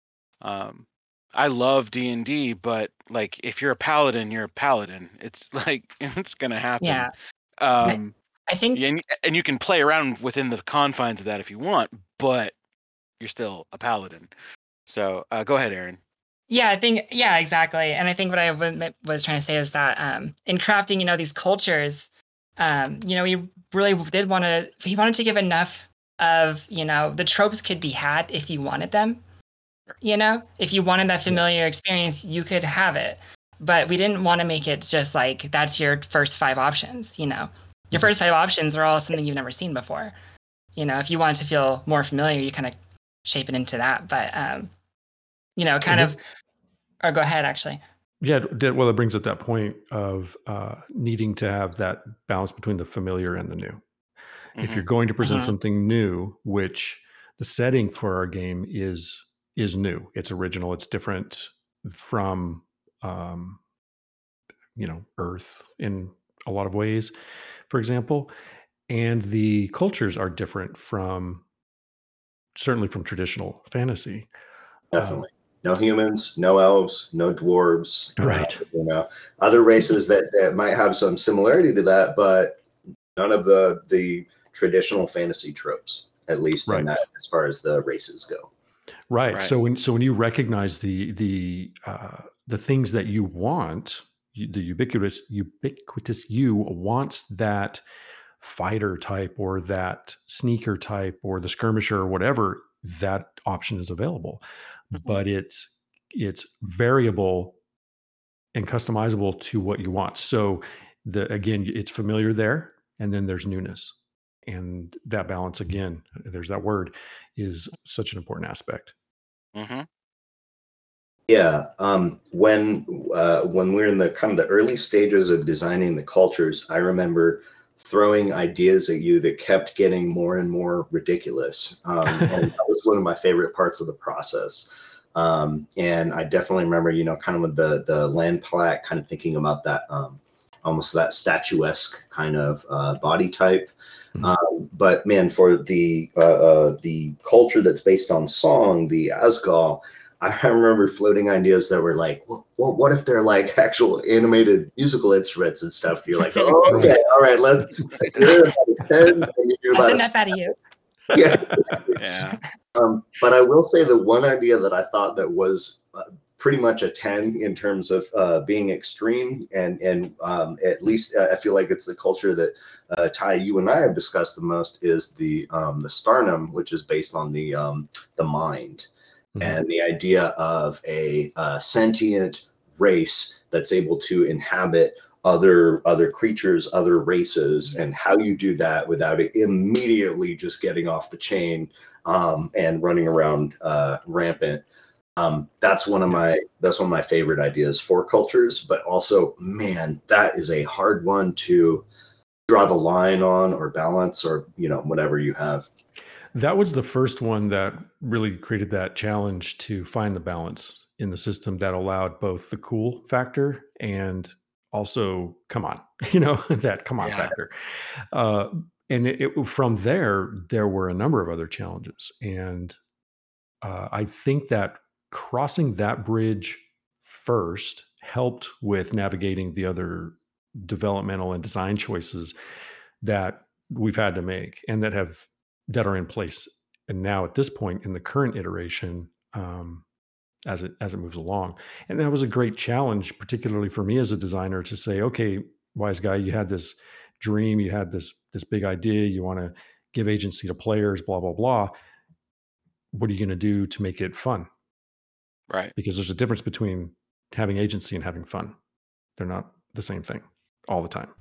Um, I love D and D, but like if you're a paladin, you're a paladin. It's like it's gonna happen. Yeah, Um, I think. and and you can play around within the confines of that if you want, but you're still a paladin. So uh, go ahead, Aaron. Yeah, I think, yeah, exactly. And I think what I w- was trying to say is that um, in crafting, you know, these cultures, um, you know, we really did want to, he wanted to give enough of, you know, the tropes could be had if you wanted them, you know, if you wanted that familiar experience, you could have it. But we didn't want to make it just like, that's your first five options, you know. Your first five options are all something you've never seen before. You know, if you wanted to feel more familiar, you kind of shape it into that. But, um, you know, kind And of, or go ahead, actually. Yeah, that, well, it brings up that point of uh, needing to have that balance between the familiar and the new. If you're Mhm. going to present Mhm. something new, which the setting for our game is is new, it's original, it's different from um, you know Earth in a lot of ways, for example, and the cultures are different from certainly from traditional fantasy. Um, Definitely. No humans, no elves, no dwarves. uh, right. you know, other races that, that might have some similarity to that, but none of the the traditional fantasy tropes, at least Right. in that as far as the races go. Right. Right. So when so when you recognize the the uh, the things that you want, you, the ubiquitous ubiquitous you wants that fighter type or that sneaker type or the skirmisher or whatever, that option is available. Mhm. But it's it's variable and customizable to what you want. So the again, it's familiar there, and then there's newness, and that balance again. There's that word is such an important aspect. Mm-hmm. Yeah, um, when uh, when we're in the kind of the early stages of designing the cultures, I remember throwing ideas at you that kept getting more and more ridiculous. Um, and that was one of my favorite parts of the process. Um, and I definitely remember, you know, kind of with the the land plaque, kind of thinking about that, um, almost that statuesque kind of uh, body type. Mhm. Um, but man, for the uh, uh, the culture that's based on song, the Asgal, I remember floating ideas that were like, well, well, what if they're like actual animated musical instruments and stuff? You're like, oh, okay, Right. all right, let's do about a ten, and you do That's about a enough out of you. yeah. Yeah. Um, but I will say the one idea that I thought that was uh, pretty much a ten in terms of uh, being extreme, and and um, at least uh, I feel like it's the culture that uh, Ty, you and I have discussed the most, is the um, the Starnum, which is based on the um, the mind, Mhm. and the idea of a uh, sentient race that's able to inhabit other other creatures, other races, and how you do that without it immediately just getting off the chain um, and running around uh, rampant. Um, that's one of my that's one of my favorite ideas for cultures. But also, man, that is a hard one to draw the line on or balance, or you know whatever you have. That was the first one that really created that challenge to find the balance in the system that allowed both the cool factor and also come on, you know, that come on Yeah. factor. Uh, and it, it- from there, there were a number of other challenges. And uh, I think that crossing that bridge first helped with navigating the other developmental and design choices that we've had to make and that have that are in place. And now at this point in the current iteration, um, as it as it moves along, and that was a great challenge, particularly for me as a designer, to say, okay, wise guy, you had this dream, you had this this big idea, you want to give agency to players, blah blah blah. What are you going to do to make it fun? Right. Because there's a difference between having agency and having fun. They're not the same thing all the time.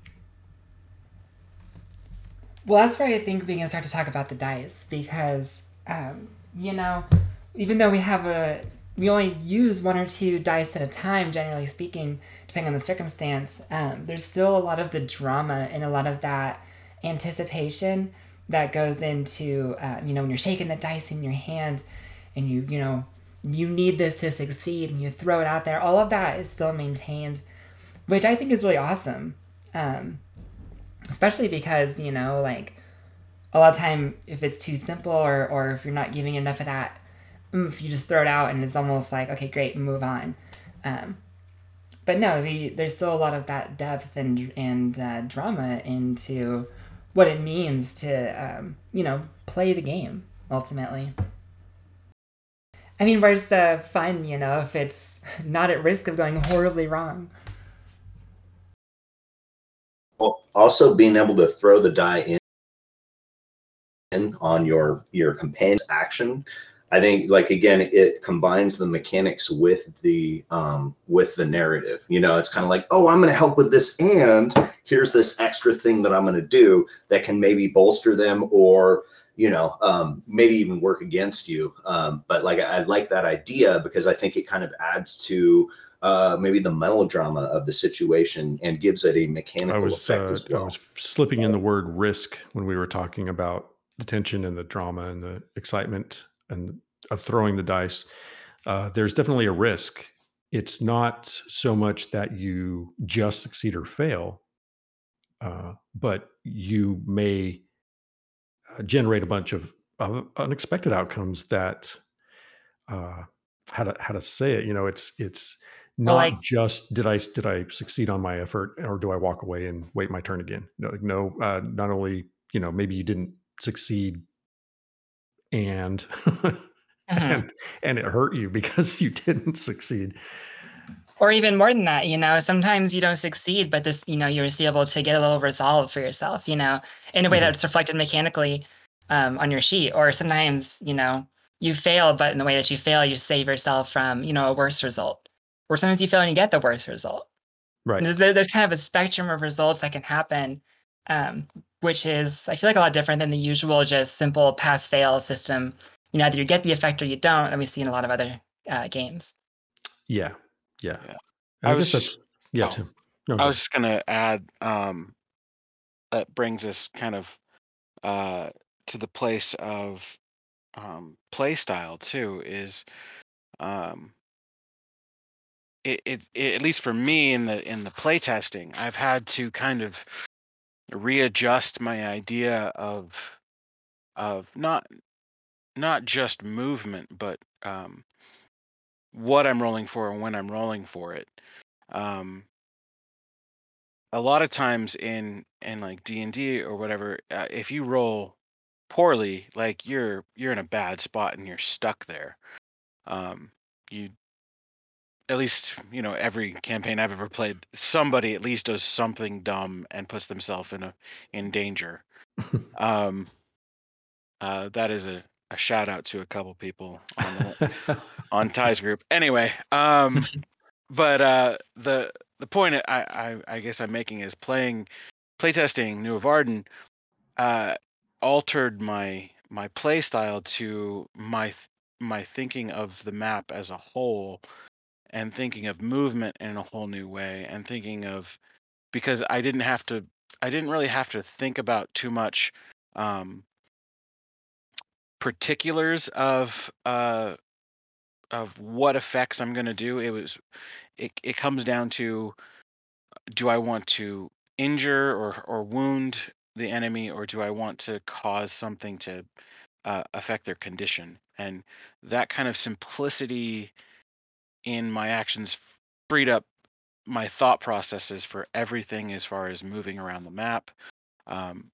Well, that's where I think we can start to talk about the dice because, um, you know, even though we have a, we only use one or two dice at a time, generally speaking, depending on the circumstance. Um, there's still a lot of the drama and a lot of that anticipation that goes into, uh, you know, when you're shaking the dice in your hand, and you, you know, you need this to succeed, and you throw it out there. All of that is still maintained, which I think is really awesome. Um, especially because, you know, like a lot of time if it's too simple, or or if you're not giving enough of that oomph, you just throw it out and it's almost like, okay, great, move on. Um, but no, we, there's still a lot of that depth and and uh, drama into what it means to um, you know, play the game ultimately. I mean, where's the fun, you know, if it's not at risk of going horribly wrong? Well, also being able to throw the die in on your your companion's action, I think, like, again, it combines the mechanics with the um with the narrative. You know, it's kind of like, oh, I'm going to help with this, and here's this extra thing that I'm going to do that can maybe bolster them, or you know, um, maybe even work against you. Um, but like, I like that idea because I think it kind of adds to uh, maybe the melodrama of the situation and gives it a I mechanical was effect uh, as I well. was slipping in the word risk when we were talking about the tension and the drama and the excitement and of throwing the dice. Uh, there's definitely a risk. It's not so much that you just succeed or fail, uh, but you may uh, generate a bunch of uh, unexpected outcomes that uh, how to how to say it. You know, it's it's Well, like, not just did I did I succeed on my effort, or do I walk away and wait my turn again? No, like, no. Uh, not only, you know, maybe you didn't succeed, and mhm. and and it hurt you because you didn't succeed. Or even more than that, you know, sometimes you don't succeed, but this, you know, you're still able to get a little resolve for yourself, you know, in a way Mhm. that's reflected mechanically um, on your sheet. Or sometimes, you know, you fail, but in the way that you fail, you save yourself from, you know, a worse result. Or sometimes you fail and you get the worst result. Right. There's, there's kind of a spectrum of results that can happen, um, which is, I feel like, a lot different than the usual just simple pass fail system. You know, either you get the effect or you don't, that we see in a lot of other uh, games. Yeah. Yeah. Yeah. And I I was guess just that's yeah, oh, Tim. No, I go was ahead. just gonna add, um, that brings us kind of uh to the place of um play style too, is um, it, it, it at least for me in the in the playtesting, I've had to kind of readjust my idea of of not not just movement, but um, what I'm rolling for and when I'm rolling for it. Um, a lot of times in in like D and D or whatever, uh, if you roll poorly, like you're you're in a bad spot and you're stuck there. Um, you at least you know every campaign I've ever played, somebody at least does something dumb and puts themselves in a in danger. Um, uh, that is a, a shout out to a couple people on the, on Ty's group. Anyway, um, but uh, the the point I, I I guess I'm making is playing playtesting New of Arden uh, altered my my play style to my th- my thinking of the map as a whole and thinking of movement in a whole new way and thinking of because I didn't have to I didn't really have to think about too much um, particulars of uh, of what effects I'm going to do. It was it it comes down to do I want to injure or or wound the enemy or do I want to cause something to uh, affect their condition? And that kind of simplicity in my actions freed up my thought processes for everything as far as moving around the map. Um,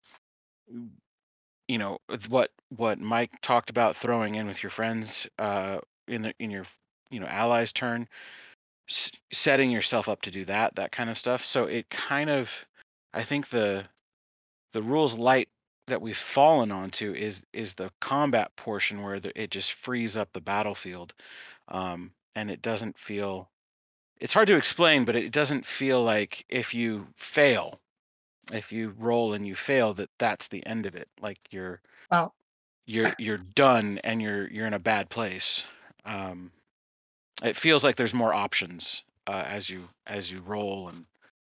you know with what what Mike talked about throwing in with your friends uh, in the in your you know allies' turn, s- setting yourself up to do that that kind of stuff. So it kind of I think the the rules light that we've fallen onto is is the combat portion where the, it just frees up the battlefield, um, and it doesn't feel. It's hard to explain, but it doesn't feel like if you fail, if you roll and you fail, that that's the end of it. Like you're Well, you're you're done and you're you're in a bad place. Um, it feels like there's more options uh, as you as you roll and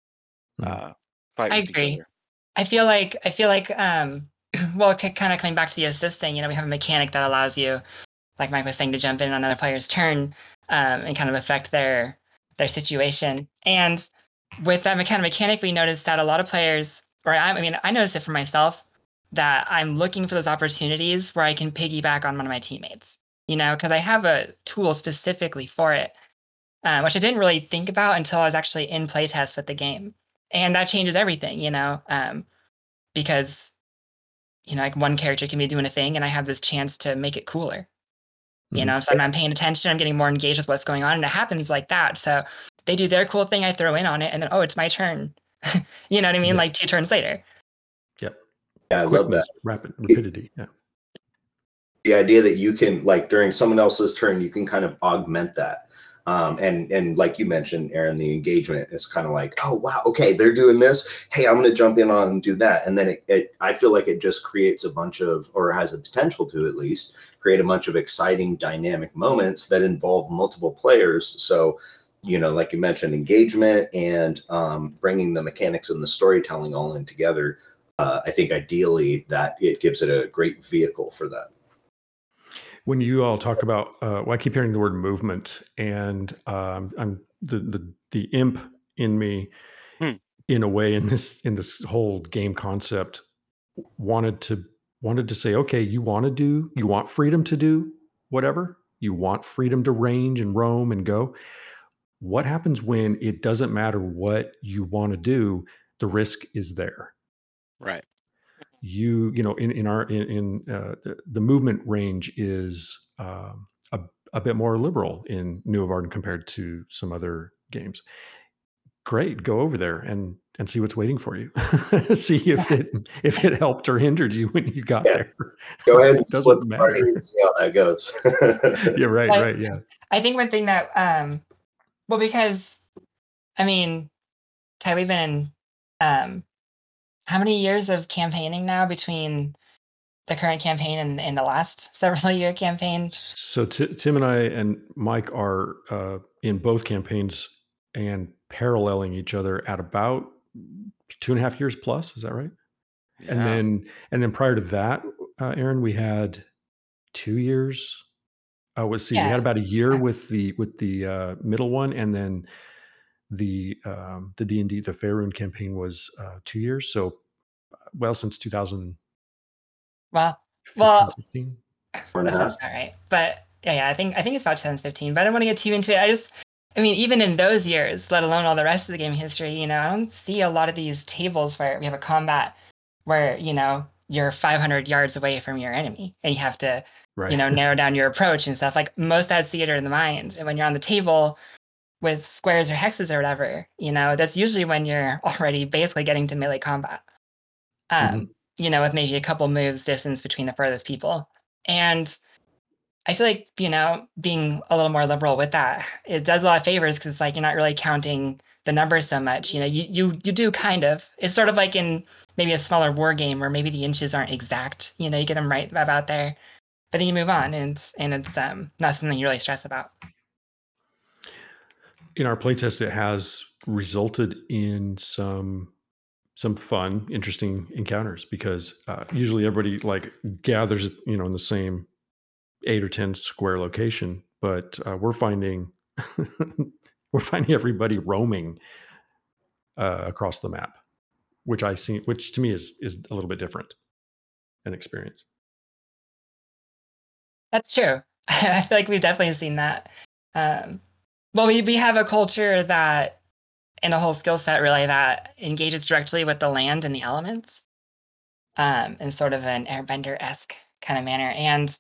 uh, fight I with each agree. other. I feel like I feel like um well kind of coming back to the assist thing, you know, we have a mechanic that allows you, like Mike was saying, to jump in on another player's turn um, and kind of affect their their situation. And with that kind of mechanic, we noticed that a lot of players, or I, I mean, I noticed it for myself, that I'm looking for those opportunities where I can piggyback on one of my teammates, you know, because I have a tool specifically for it, uh, which I didn't really think about until I was actually in playtest with the game. And that changes everything, you know, um, because, you know, like one character can be doing a thing and I have this chance to make it cooler. You know, so I'm, I'm paying attention, I'm getting more engaged with what's going on, and it happens like that. So they do their cool thing, I throw in on it, and then, oh, it's my turn. You know what I mean? Yeah. Like two turns later. Yep. Yeah, I Quick love that. moves, rapid rapidity. Yeah. The idea that you can, like, during someone else's turn, you can kind of augment that. Um, and and like you mentioned, Aaron, the engagement is kind of like, oh wow, okay, they're doing this. Hey, I'm going to jump in on and do that, and then it, it, I feel like it just creates a bunch of, or has the potential to at least create a bunch of exciting, dynamic moments that involve multiple players. So, you know, like you mentioned, engagement and um, bringing the mechanics and the storytelling all in together. Uh, I think ideally that it gives it a great vehicle for that. When you all talk about, uh, well, I keep hearing the word movement, and um, I'm the the the imp in me, Hmm. in a way, in this in this whole game concept, wanted to wanted to say, okay, you want to do, you want freedom to do whatever, you want freedom to range and roam and go. What happens when it doesn't matter what you want to do? The risk is there. Right. You you know in in our in, in uh, the, the movement range is um, a, a bit more liberal in New of Arden compared to some other games. Great, go over there and and see what's waiting for you. See if it if it helped or hindered you when you got Yeah. there. Go ahead and It split doesn't the party matter. and see how that goes. Yeah, right, Like, right, yeah. I think one thing that, um, well, because, I mean, Ty, we've been in um, how many years of campaigning now between the current campaign and, and the last several year campaign? So Ti- Tim and I and Mike are uh, in both campaigns and paralleling each other at about two and a half years plus. Is that right? And Yeah. then and then prior to that, uh, Aaron, we had two years Uh, let's see, we Yeah. had about a year with the with the uh, middle one, and then the um, the D and D, the Faerun campaign was uh, two years. So, well, since two thousand Well, fifteen, well, sixteen. Four and a that sounds half. about right. But yeah, yeah, I think I think it's about ten, fifteen. But I don't want to get too into it. I just, I mean, even in those years, let alone all the rest of the game history, you know, I don't see a lot of these tables where we have a combat where, you know, you're five hundred yards away from your enemy and you have to, Right. you know, narrow down your approach and stuff. Like most of that's theater in the mind. And when you're on the table with squares or hexes or whatever, you know, that's usually when you're already basically getting to melee combat. Um, Mhm. you know, with maybe a couple moves distance between the furthest people. And I feel like, you know, being a little more liberal with that, it does a lot of favors because it's like you're not really counting the numbers so much. You know, you you you do kind of. It's sort of like in maybe a smaller war game where maybe the inches aren't exact. You know, you get them right about there, but then you move on, and it's, and it's um not something you really stress about. In our playtest, it has resulted in some some fun, interesting encounters because uh, usually everybody like gathers, you know, in the same eight or ten square location, but uh, we're finding we're finding everybody roaming uh, across the map, which I see, which to me is is a little bit different an experience. That's true. I feel like we've definitely seen that. Um, well, we we have a culture that, and a whole skill set really that engages directly with the land and the elements, um, in sort of an airbender-esque kind of manner. And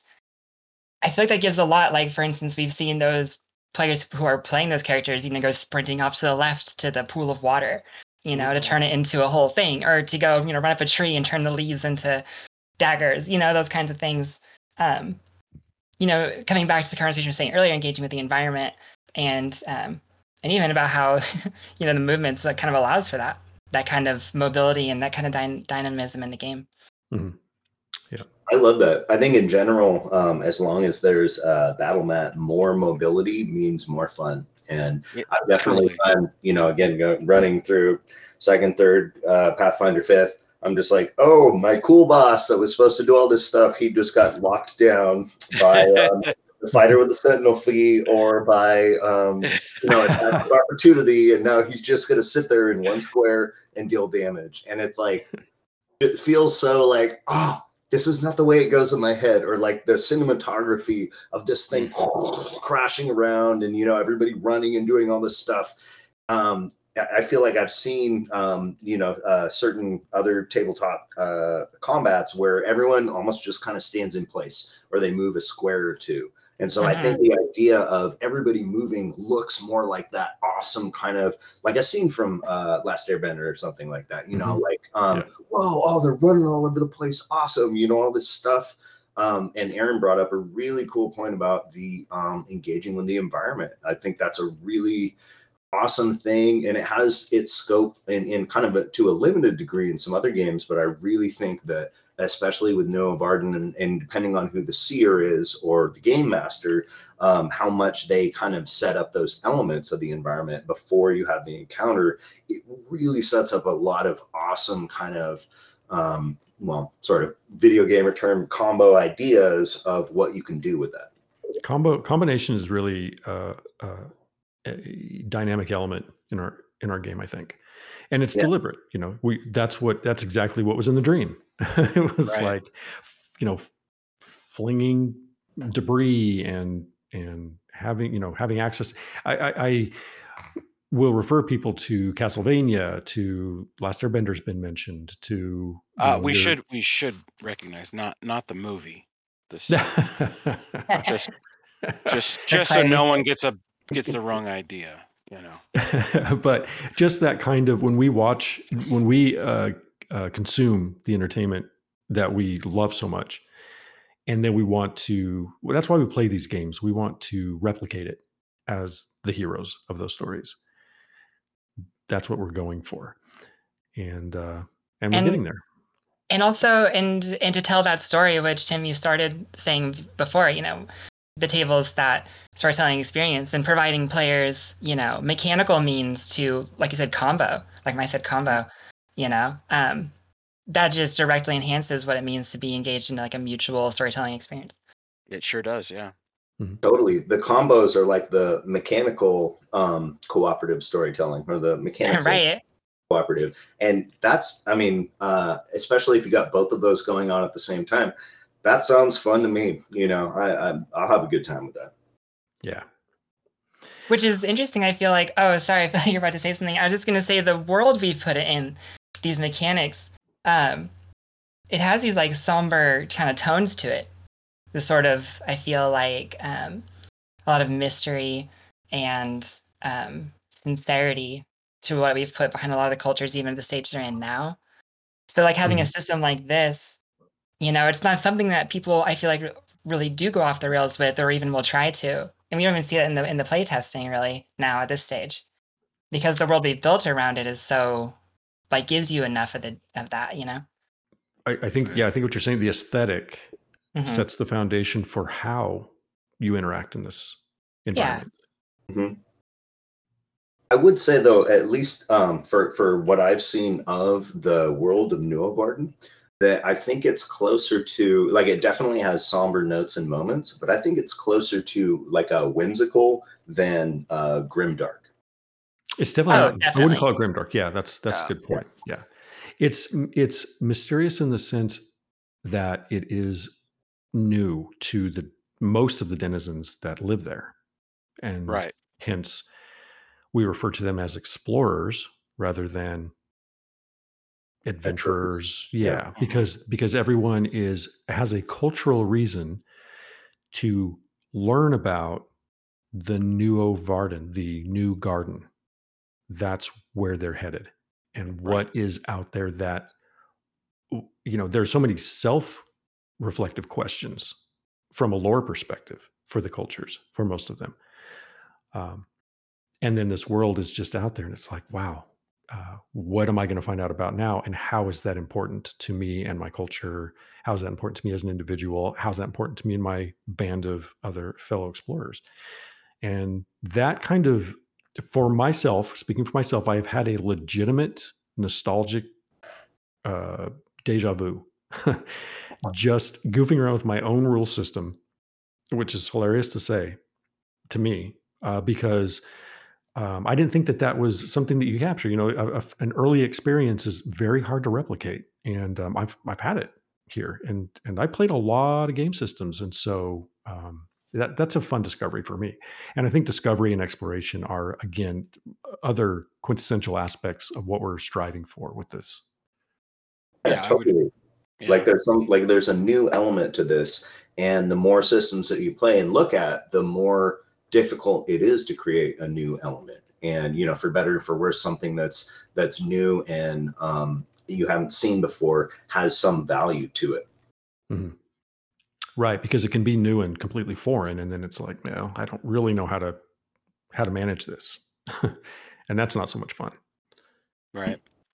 I feel like that gives a lot. Like, for instance, we've seen those players who are playing those characters, you know, go sprinting off to the left to the pool of water, you know, to turn it into a whole thing, or to go, you know, run up a tree and turn the leaves into daggers, you know, those kinds of things. Um, you know, coming back to the conversation we were saying earlier, engaging with the environment, and um, and even about how you know the movements that kind of allows for that that kind of mobility and that kind of dy- dynamism in the game. Mhm. Yeah, I love that. I think in general, um, as long as there's a battle mat, more mobility means more fun. And Yeah, I've definitely truly. done, you know, again, go, running through second, third, uh, Pathfinder fifth. I'm just like, oh, my cool boss that was supposed to do all this stuff, he just got locked down by um, the fighter with the sentinel fee or by, um, you know, attack of opportunity. And now he's just going to sit there in one square and deal damage. And it's like, it feels so like, oh, this is not the way it goes in my head, or like the cinematography of this thing mm. crashing around and, you know, everybody running and doing all this stuff. Um, I feel like I've seen, um, you know, uh, certain other tabletop uh, combats where everyone almost just kind of stands in place or they move a square or two. And so mm-hmm. I think the idea of everybody moving looks more like that awesome kind of like a scene from uh, Last Airbender or something like that, you know, mm-hmm. like, um, yeah. whoa, oh, they're running all over the place. Awesome. You know, all this stuff. Um, and Aaron brought up a really cool point about the um, engaging with the environment. I think that's a really awesome thing, and it has its scope in, in kind of a, to a limited degree in some other games, but I really think that especially with Noah Varden and, and depending on who the seer is or the game master, um, how much they kind of set up those elements of the environment before you have the encounter, it really sets up a lot of awesome kind of um, well, sort of video gamer term combo ideas of what you can do with that. Combo combination is really uh, uh, a dynamic element in our in our game, I think, and it's yeah. deliberate. You know, we that's what that's exactly what was in the dream. It was right. like, you know, flinging debris and and having you know having access. I, I, I will refer people to Castlevania, to Last Airbender's been mentioned. To uh, know, we your... should we should recognize not not the movie, the set. just just just so no one gets a gets the wrong idea, you know. But just that kind of when we watch, when we uh, uh, consume the entertainment that we love so much, and then we want to, well, that's why we play these games. We want to replicate it as the heroes of those stories. That's what we're going for. And, uh, and we're and, getting there. And also, and, and to tell that story, which Tim, you started saying before, you know, the tables that storytelling experience and providing players, you know, mechanical means to, like you said, combo, like I said, combo, you know, um, that just directly enhances what it means to be engaged in like a mutual storytelling experience. It sure does. Yeah. Totally. The combos are like the mechanical um, cooperative storytelling or the mechanical right. cooperative. And that's, I mean, uh, especially if you got both of those going on at the same time, that sounds fun to me. You know, I, I I'll have a good time with that. Yeah. Which is interesting. I feel like, oh, sorry, I thought you were about to say something. I was just going to say the world we've put it in, these mechanics, um, it has these like somber kind of tones to it. The sort of, I feel like um, a lot of mystery and um, sincerity to what we've put behind a lot of the cultures, even the stages they're in now. So like having Mhm. a system like this, you know, it's not something that people I feel like really do go off the rails with, or even will try to. And we don't even see it in the in the play testing really now at this stage, because the world we've built around it is so like gives you enough of the of that, you know. I, I think, Right. yeah, I think what you're saying, the aesthetic Mhm. sets the foundation for how you interact in this environment. Mhm. I would say though, at least um, for for what I've seen of the world of Newvarden, that I think it's closer to like it definitely has somber notes and moments, but I think it's closer to like a whimsical than uh, grimdark. It's definitely Oh, not. I definitely. wouldn't call it grimdark. Yeah, that's that's a Yeah. good point. Yeah, it's it's mysterious in the sense that it is new to the most of the denizens that live there, and Right. hence we refer to them as explorers rather than adventurers. Yeah. Yeah, because because everyone is has a cultural reason to learn about the New Varden, the new garden. That's where they're headed, and Right. what is out there that you know. There's so many self-reflective questions from a lore perspective for the cultures, for most of them, um, and then this world is just out there, and it's like, wow, uh, what am I going to find out about now, and how is that important to me and my culture? How is that important to me as an individual? How is that important to me and my band of other fellow explorers? And that kind of, for myself, speaking for myself, I've had a legitimate nostalgic uh, deja vu, just goofing around with my own rule system, which is hilarious to say to me, uh, because um, I didn't think that that was something that you capture. You know, a, a- an early experience is very hard to replicate, and um, I've I've had it here, and and I played a lot of game systems, and so um, that that's a fun discovery for me. And I think discovery and exploration are again other quintessential aspects of what we're striving for with this. Yeah, Yeah, I would. totally. Yeah. Like there's some like there's a new element to this, and the more systems that you play and look at, the more difficult it is to create a new element. And you know, for better or for worse, something that's that's new and um, you haven't seen before has some value to it. Mhm. Right, because it can be new and completely foreign, and then it's like, no, I don't really know how to how to manage this, and that's not so much fun. Right.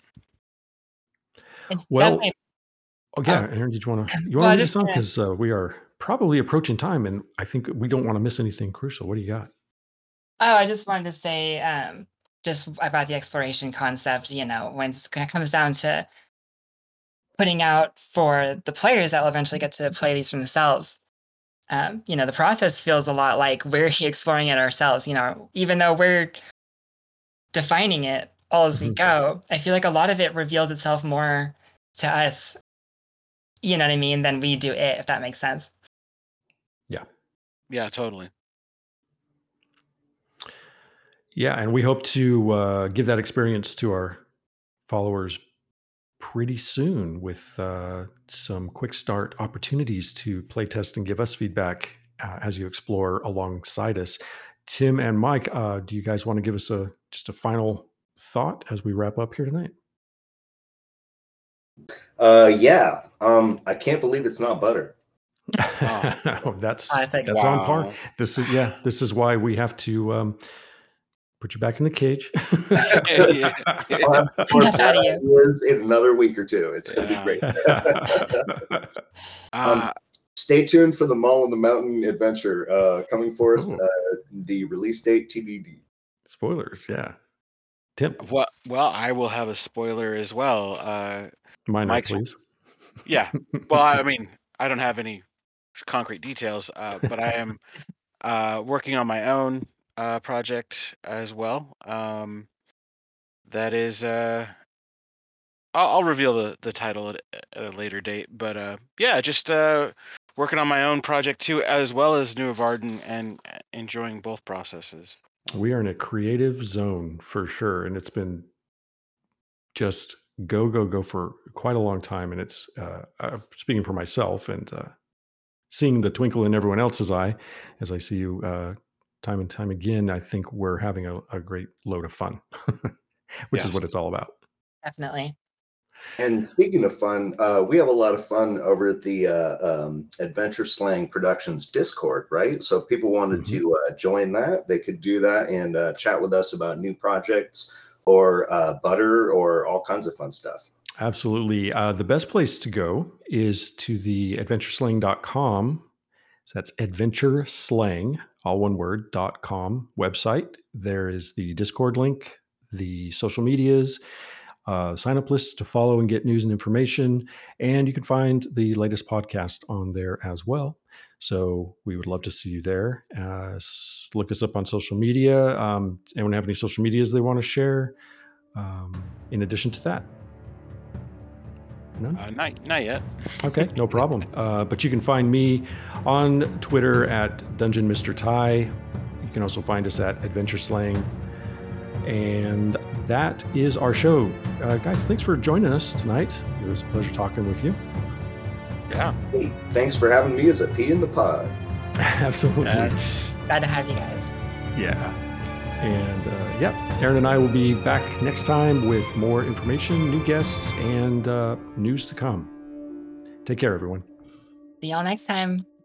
It's Well, definitely oh oh, yeah, Aaron, did you want to you well, want to I lead just us on wanna because uh, we are probably approaching time, and I think we don't want to miss anything crucial. What do you got? oh, I just wanted to say um just about the exploration concept, you know, when it's- it comes down to putting out for the players that will eventually get to play these for themselves. Um, you know, the process feels a lot like we're exploring it ourselves, you know, even though we're defining it all as we Mhm. go. I feel like a lot of it reveals itself more to us, you know what I mean, than we do it, if that makes sense. Yeah, Yeah. Totally. yeah, and we hope to uh, give that experience to our followers pretty soon with uh, some quick start opportunities to play test and give us feedback uh, as you explore alongside us. Tim and Mike, uh, do you guys want to give us a just a final thought as we wrap up here tonight? Uh, yeah, um, I can't believe it's not butter. Oh. that's I think that's on par. Wow. This is yeah. This is why we have to um, put you back in the cage. Yeah. I'll have more enough out of you. ideas in another week or two. It's going to Yeah. be great. Um, Uh, stay tuned for the Mall in the Mountain adventure uh, coming forth. Ooh. Uh, the release date T B D. Spoilers, yeah. Tim, well, well, I will have a spoiler as well. Uh, minor, Mike's. please. Yeah. Well, I mean, I don't have any concrete details, uh, but I am. uh, working on my own uh, project as well. Um, that is, uh, I'll, I'll reveal the, the title at, at a later date. But uh, yeah, just uh, working on my own project too, as well as New of Arden, and enjoying both processes. We are in a creative zone for sure, and it's been just go go go for quite a long time. And it's uh, uh, speaking for myself and uh, seeing the twinkle in everyone else's eye as I see you uh, time and time again. I think we're having a, a great load of fun, which Yes. is what it's all about. Definitely. And speaking of fun, uh, we have a lot of fun over at the uh, um, Adventure Slang Productions Discord, right? So if people wanted Mhm. to uh, join that, they could do that and uh, chat with us about new projects or uh, butter or all kinds of fun stuff. Absolutely. Uh, the best place to go is to the adventure slang dot com. So that's adventure slang, all one word, dot com website. There is the Discord link, the social medias, uh, sign up lists to follow and get news and information. And you can find the latest podcast on there as well. So we would love to see you there. Uh, s- look us up on social media. Um, anyone have any social medias they want to share? Um, in addition to that, none? Uh, not not yet. Okay, no problem. Uh, but you can find me on Twitter at Dungeon Mister Ty. You can also find us at Adventure Slang. And that is our show. Uh, guys, thanks for joining us tonight. It was a pleasure talking with you. Yeah, Hey, thanks for having me as a pea in the pod. Absolutely. that's Glad to have you guys. Yeah. And uh, yeah, Aaron and I will be back next time with more information, new guests, and uh, news to come. Take care, everyone. See y'all next time.